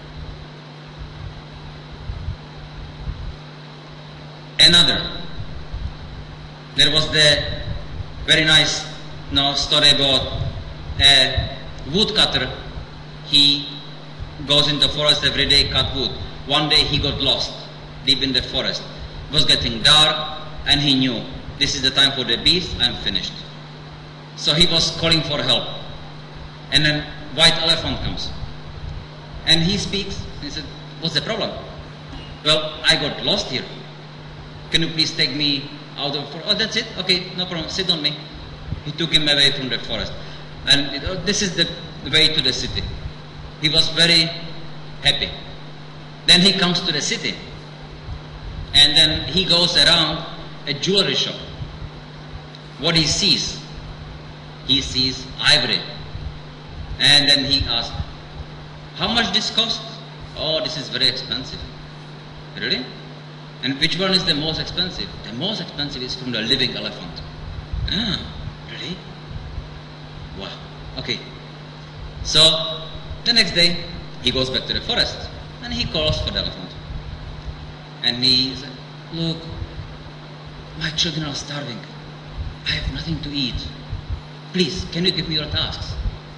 Another. There was the very nice story about a woodcutter. He goes in the forest every day, cut wood. One day he got lost deep in the forest. It was getting dark and he knew, this is the time for the beast, I'm finished. So he was calling for help. And then white elephant comes. And he speaks. He said, what's the problem? Well, I got lost here. Can you please take me out of the forest? Oh, that's it? Okay, no problem. Sit on me. He took him away from the forest. And this is the way to the city. He was very happy. Then he comes to the city. And then he goes around a jewelry shop. What he sees ivory. And then he asks, how much this cost? Oh, this is very expensive. Really? And which one is the most expensive? The most expensive is from the living elephant. Ah, really? Wow. Okay. So, the next day, he goes back to the forest and he calls for the elephant. And he said, look, my children are starving. I have nothing to eat. Please, can you give me your tasks?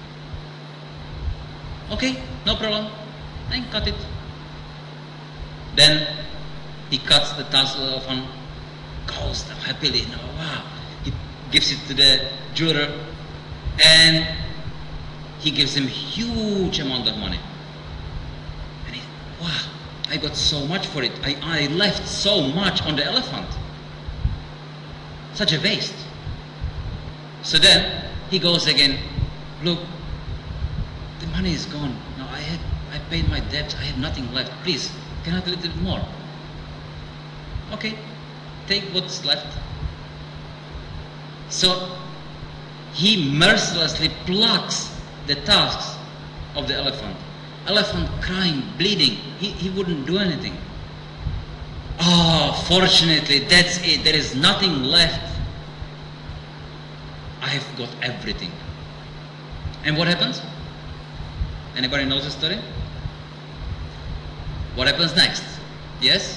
Okay, no problem. Then cut it. Then he cuts the task of the elephant, goes happily, wow. He gives it to the jeweler and he gives him huge amount of money. And he, wow, I got so much for it. I left so much on the elephant. Such a waste. So then he goes again, look, the money is gone. Now I paid my debt. I have nothing left. Please, can I have a little bit more? Okay, take what's left. So he mercilessly plucks the tusks of the elephant. Elephant crying, bleeding. He wouldn't do anything. Oh, fortunately, that's it. There is nothing left. I have got everything. And what happens? Anybody knows the story? What happens next? Yes?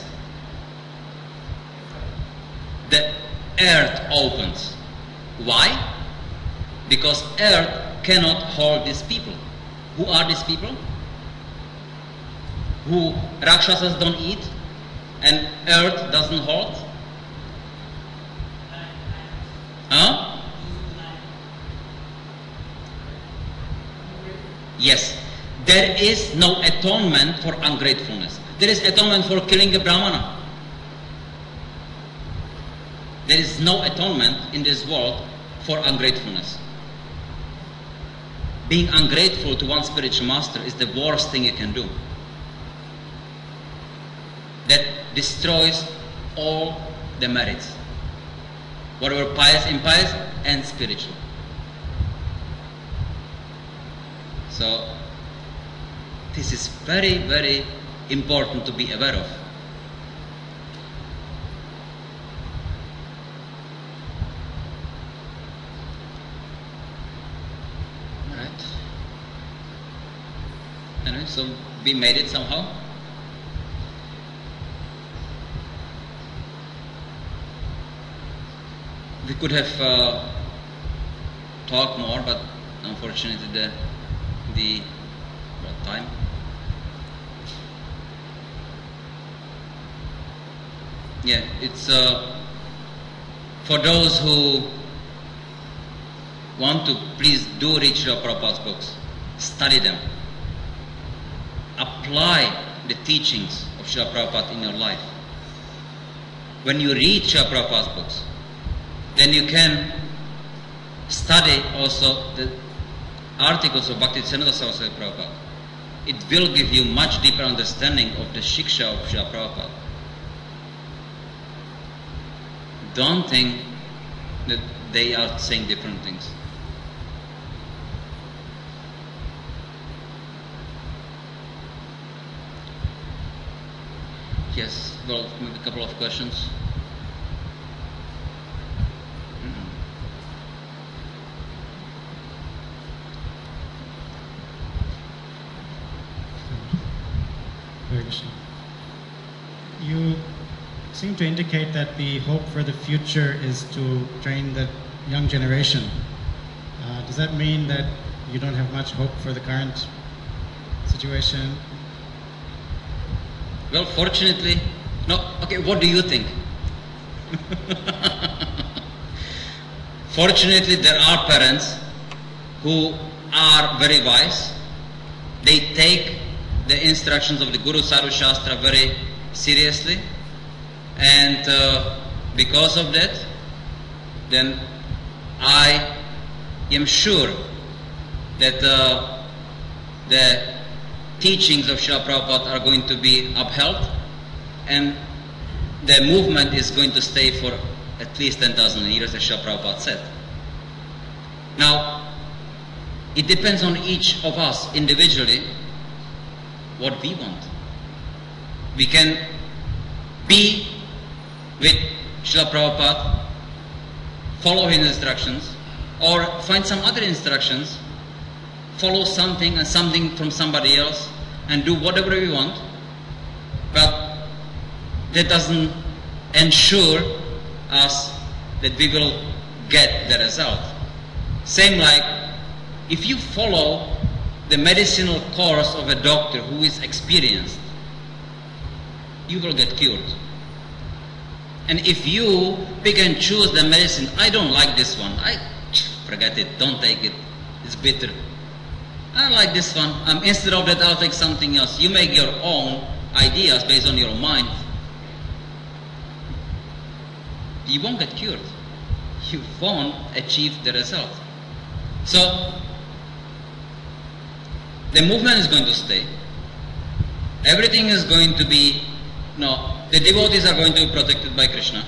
The earth opens. Why? Because earth cannot hold these people. Who are these people? Who Rakshasas don't eat and earth doesn't hold? Huh? Yes. There is no atonement for ungratefulness. There is atonement for killing a Brahmana. There is no atonement in this world for ungratefulness. Being ungrateful to one spiritual master is the worst thing you can do. That destroys all the merits. Whatever pious, impious, and spiritual. So, this is very, very important to be aware of. Alright. Anyway, so we made it somehow. We could have talked more, but unfortunately the time. Yeah, it's for those who want to, please do read Srila Prabhupada's books, study them, apply the teachings of Srila Prabhupada in your life. When you read Srila Prabhupada's books, then you can study also the articles of Bhaktisiddhanta Saraswati Prabhupada. It will give you much deeper understanding of the Shiksha of Srila Prabhupada. Don't think that they are saying different things. Yes, well, maybe a couple of questions. You seem to indicate that the hope for the future is to train the young generation. Does that mean that you don't have much hope for the current situation? Well, fortunately, no. Okay, what do you think? Fortunately, there are parents who are very wise. They take the instructions of the Guru Sadhu Shastra very seriously, and because of that, then I am sure that the teachings of Srila Prabhupada are going to be upheld, and the movement is going to stay for at least 10,000 years, as Srila Prabhupada said. Now, it depends on each of us individually what we want. We can be with Srila Prabhupada, follow his instructions, or find some other instructions, follow something and something from somebody else, and do whatever we want, but that doesn't ensure us that we will get the result. Same like if you follow the medicinal course of a doctor who is experienced, you will get cured. And if you pick and choose the medicine, I don't like this one, forget it, don't take it, it's bitter. I like this one, instead of that I'll take something else. You make your own ideas based on your mind. You won't get cured. You won't achieve the result. So, the movement is going to stay. Everything is going to be, the devotees are going to be protected by Krishna.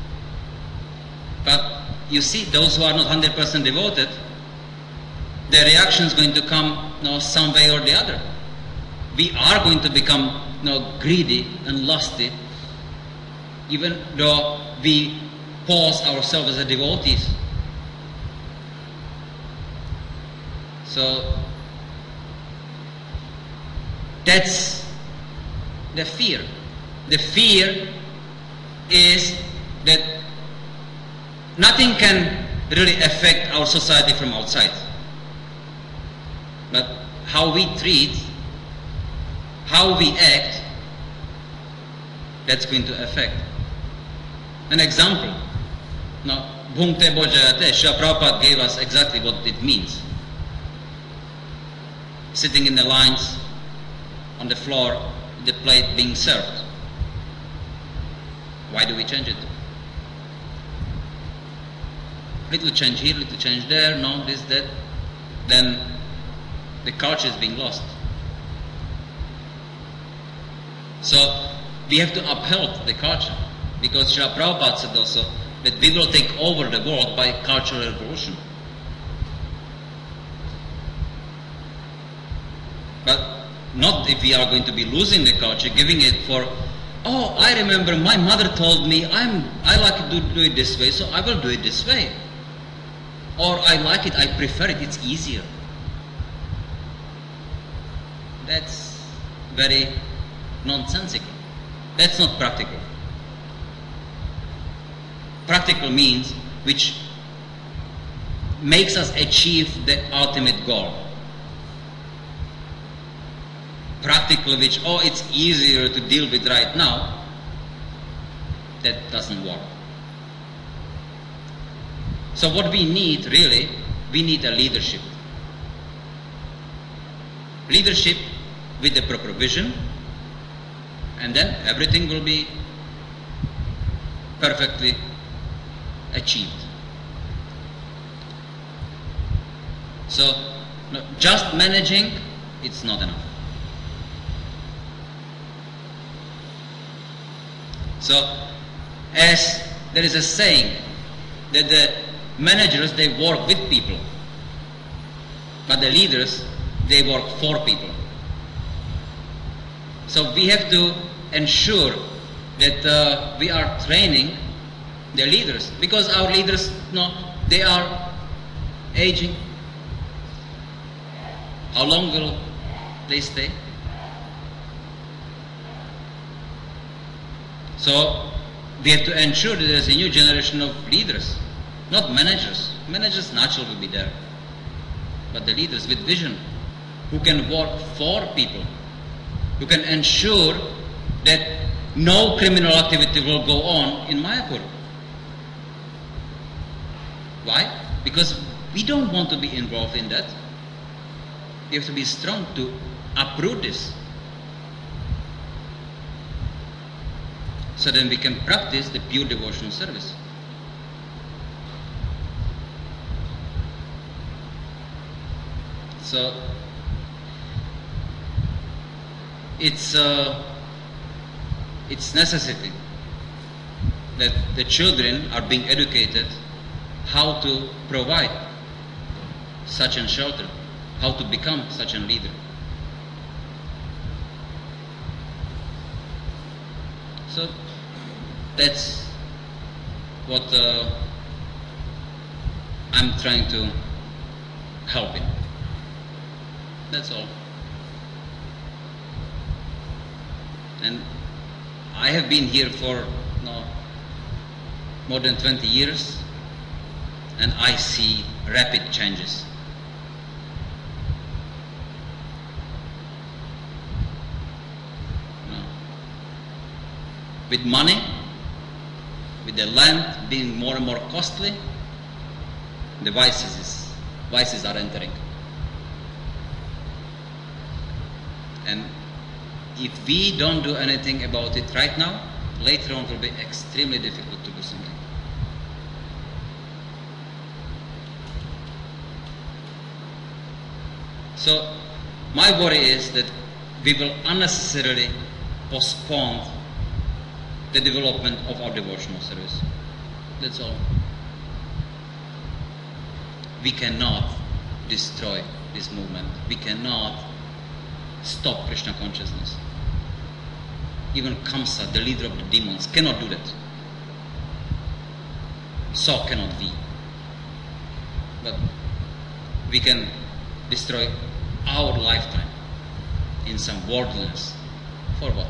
But you see, those who are not 100% devoted, their reaction is going to come some way or the other. We are going to become greedy and lusty, even though we pose ourselves as a devotees. So that's the fear. The fear is that nothing can really affect our society from outside. But how we treat, how we act, that's going to affect. An example. Now, Bhungte Bojayate, Srila Prabhupada gave us exactly what it means. Sitting in the lines on the floor, the plate being served. Why do we change it? Little change here, little change there, this, that. Then the culture is being lost. So we have to uphold the culture, because Srila Prabhupada said also that we will take over the world by cultural revolution. But not if we are going to be losing the culture, giving it for, I remember my mother told me I like to do it this way, so I will do it this way. Or I like it, I prefer it, it's easier. That's very nonsensical. That's not practical. Practical means which makes us achieve the ultimate goal. Practical which, it's easier to deal with right now, that doesn't work. So what we need really, we need a leadership. Leadership with the proper vision, and then everything will be perfectly achieved. So just managing, it's not enough. So as there is a saying that the managers, they work with people, but the leaders, they work for people. So we have to ensure that we are training the leaders, because our leaders, they are aging. How long will they stay? So we have to ensure that there is a new generation of leaders, not managers. Managers naturally will be there, but the leaders with vision, who can work for people, who can ensure that no criminal activity will go on in Mayapur. Why? Because we don't want to be involved in that. We have to be strong to uproot this. So then we can practice the pure devotional service. So it's necessity that the children are being educated how to provide such a shelter, how to become such a leader. So that's what I'm trying to help in. That's all. And I have been here for more than 20 years, and I see rapid changes. With money, with the land being more and more costly, the vices are entering. And if we don't do anything about it right now, later on it will be extremely difficult to do something. So my worry is that we will unnecessarily postpone the development of our devotional service. That's all. We cannot destroy this movement. We cannot stop Krishna consciousness. Even Kamsa, the leader of the demons, cannot do that. So cannot we. But we can destroy our lifetime in some worldliness. For what?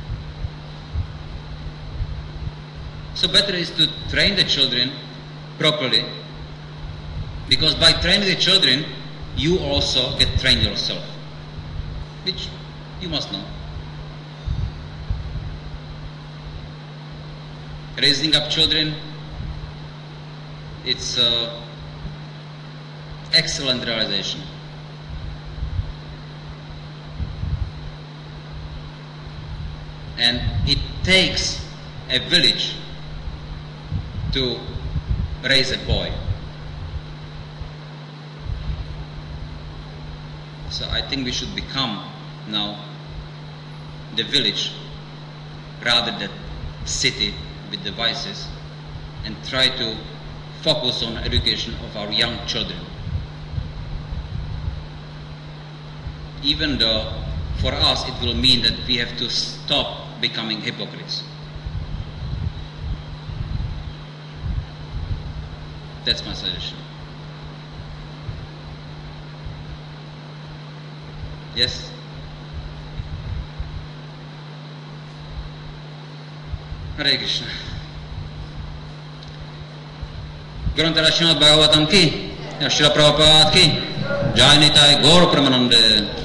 So better is to train the children properly, because by training the children, you also get trained yourself, which you must know. Raising up children, it's excellent realization. And it takes a village to raise a boy. So I think we should become now the village rather than city with the vices, and try to focus on education of our young children. Even though for us it will mean that we have to stop becoming hypocrites. That's my suggestion. Yes? Hare Krishna. Grantara Srimad Bhagavatam ki, Srila Prabhupada ki, Jai Nitai Gaur Pramanande.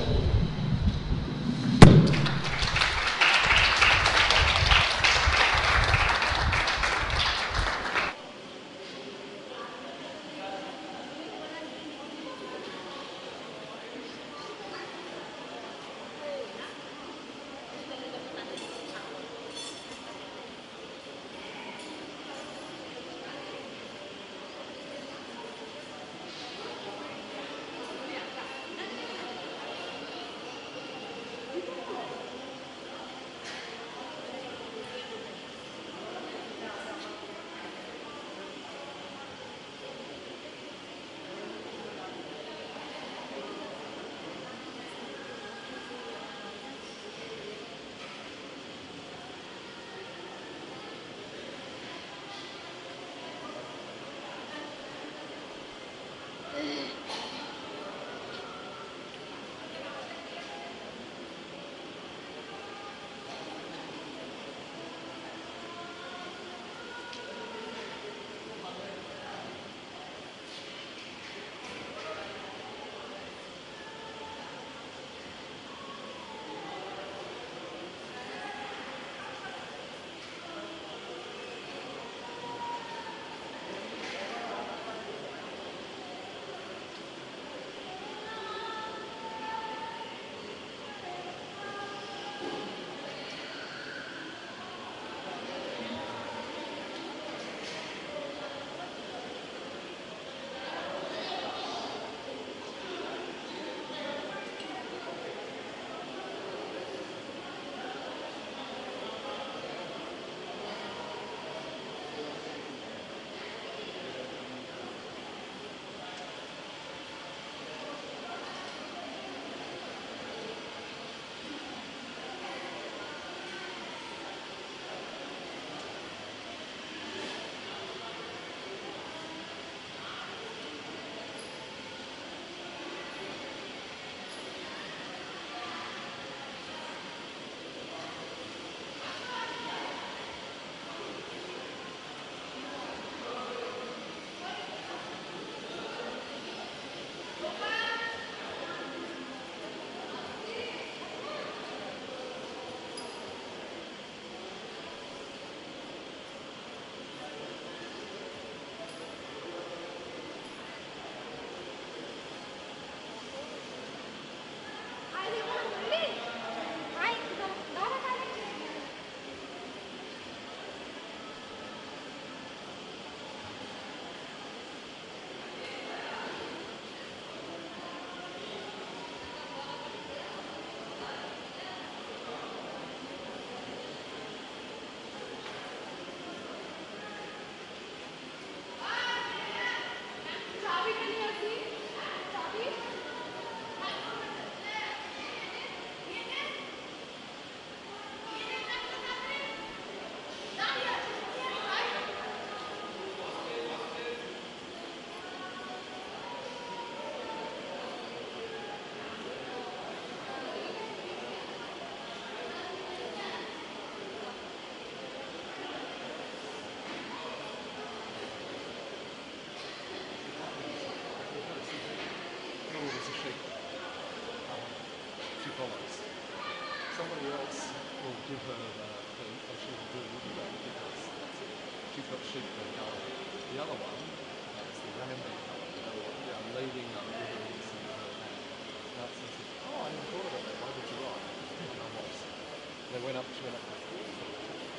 She's got sheep for a garden. The other one, that's the Ramsey colour, the other one, yeah, I'm leading up with this and that. That's and said, oh, I hadn't thought about that. Why did you write? And I was. They went up, she went up to the floor.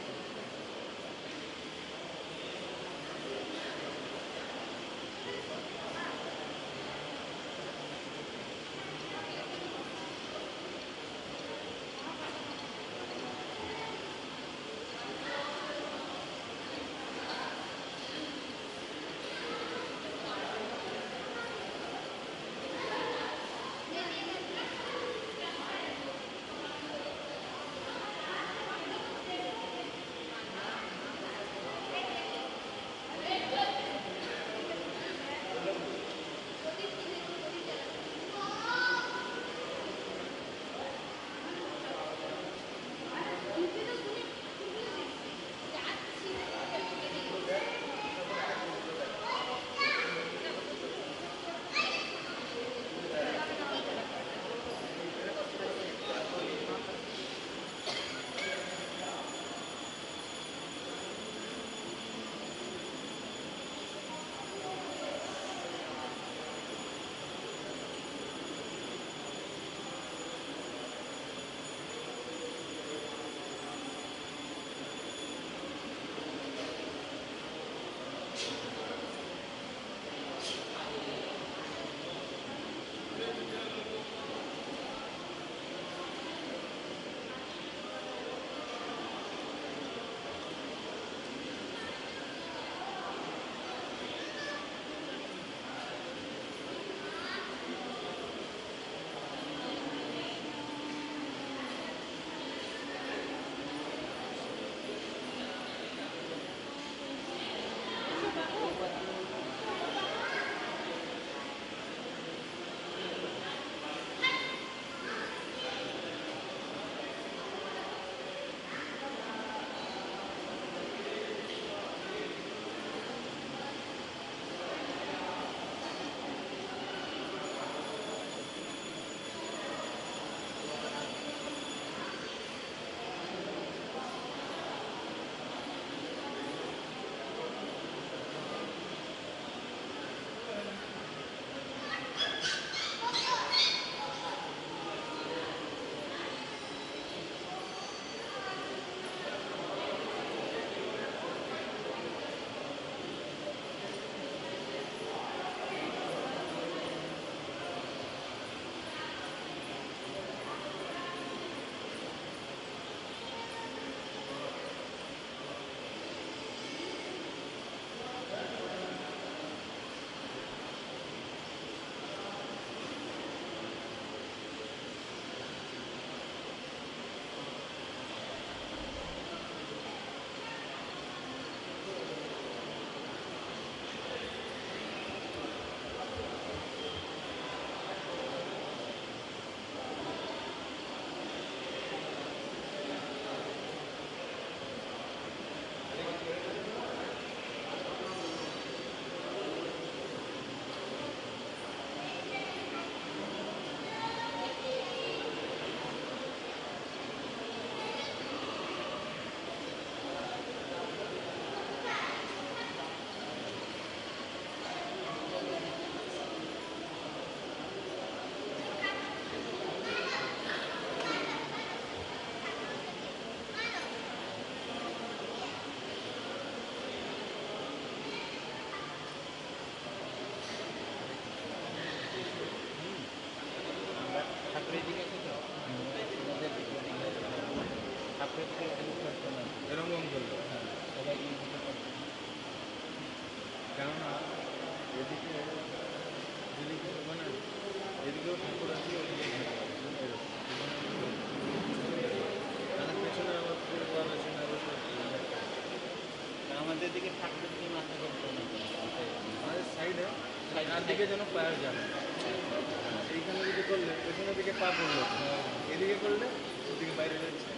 এরকম করলো কেননা এদিকে যেদিকে মানে এদিকেও ঠাকুর আছে পেছনে আবার পরিবার আছে না আমাদের দিকে ঠাকুরের দিকে মাথা করতে না আমাদের সাইডে আর দিকে যেন পায়ে যাবে এইখানে যদি করলে পেছনের দিকে পা পড়লো এদিকে করলে ওদিকে বাইরে যাচ্ছে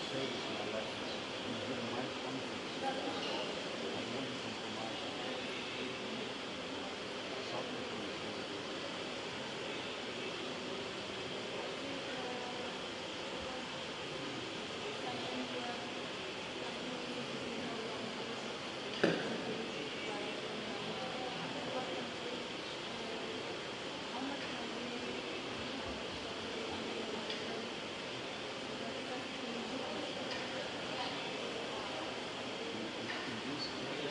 service my lessons and give my confidence. I won't compromise on that. Socrates will do. In this case,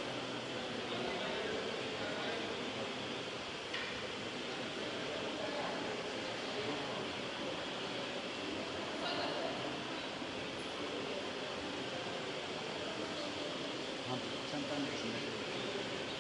sometimes it's necessary.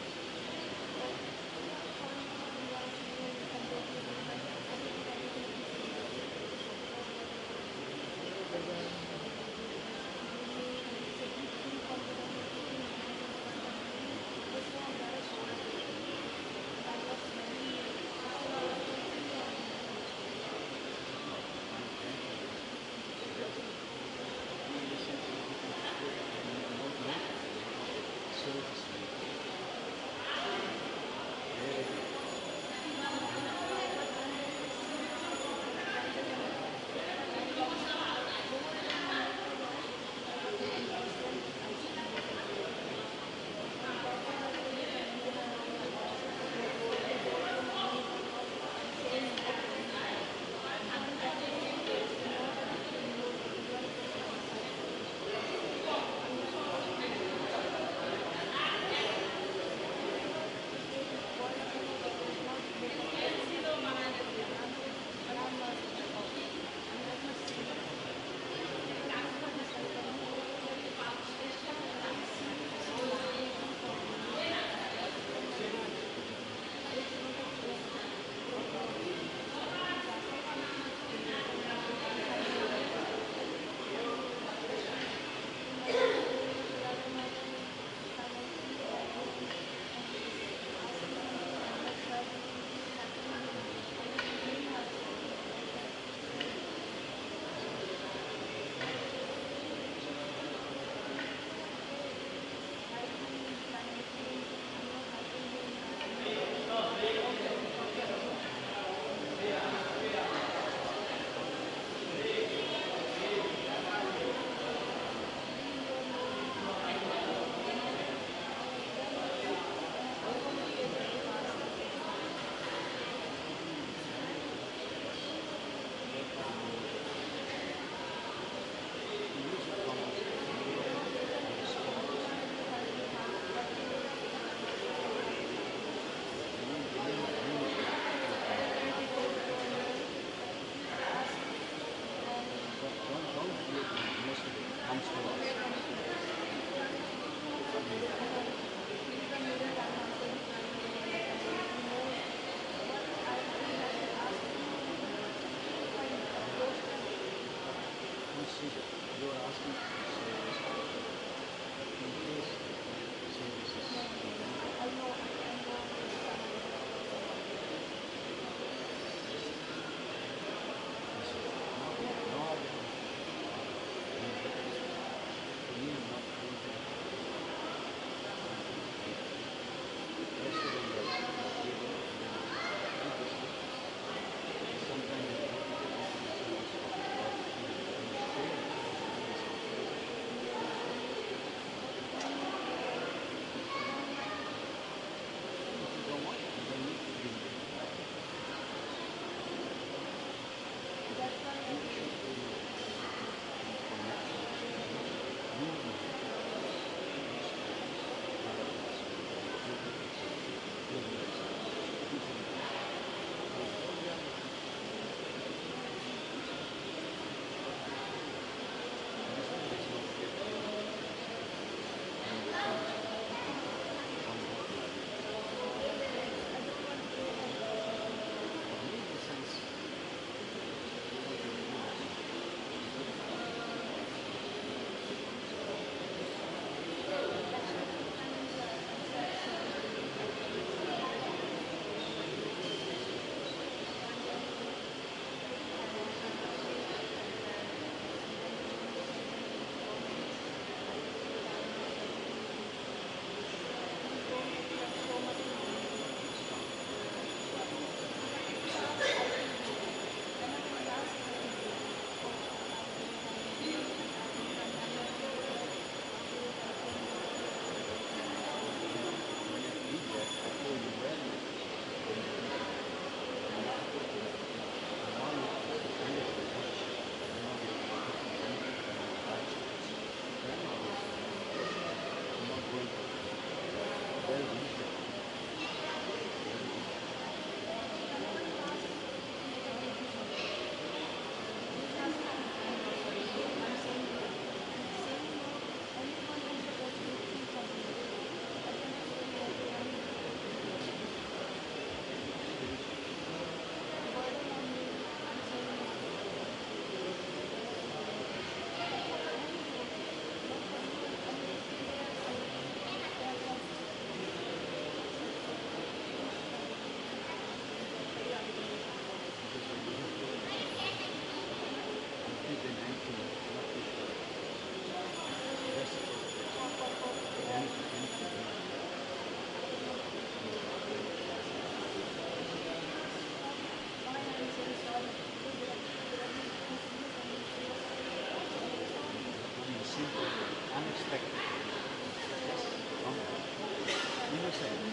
Don't feel most of it comes to us. Consider you are asking for service. In case service is sometimes unexpected. Yes, innocent.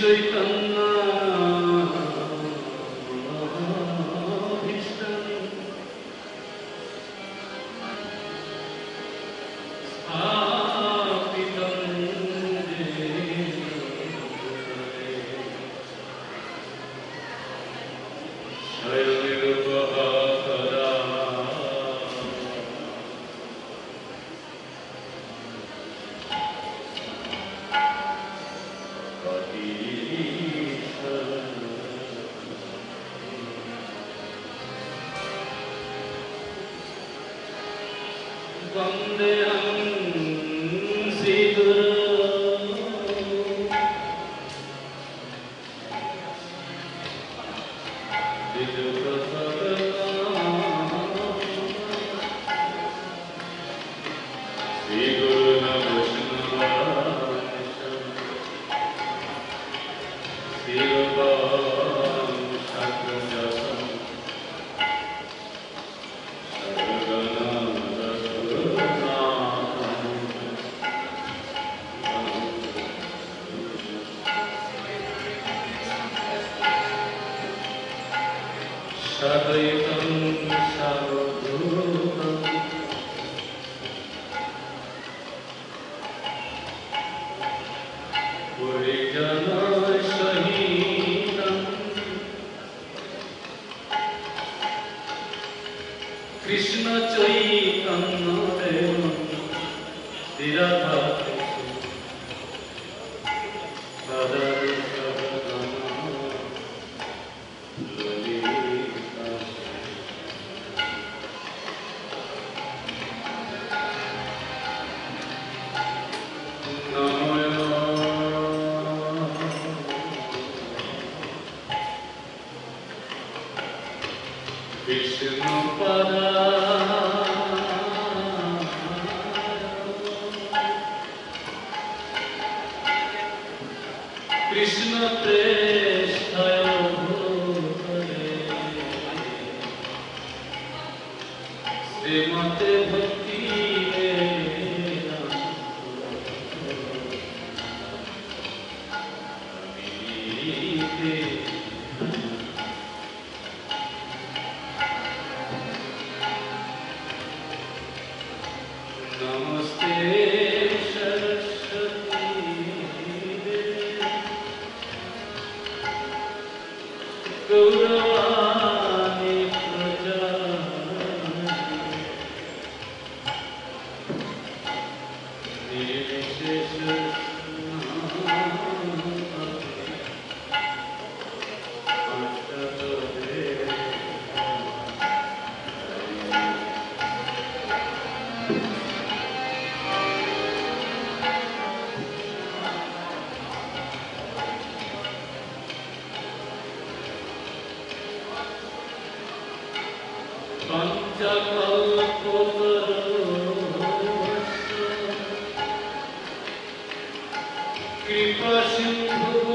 Kripa Sindhu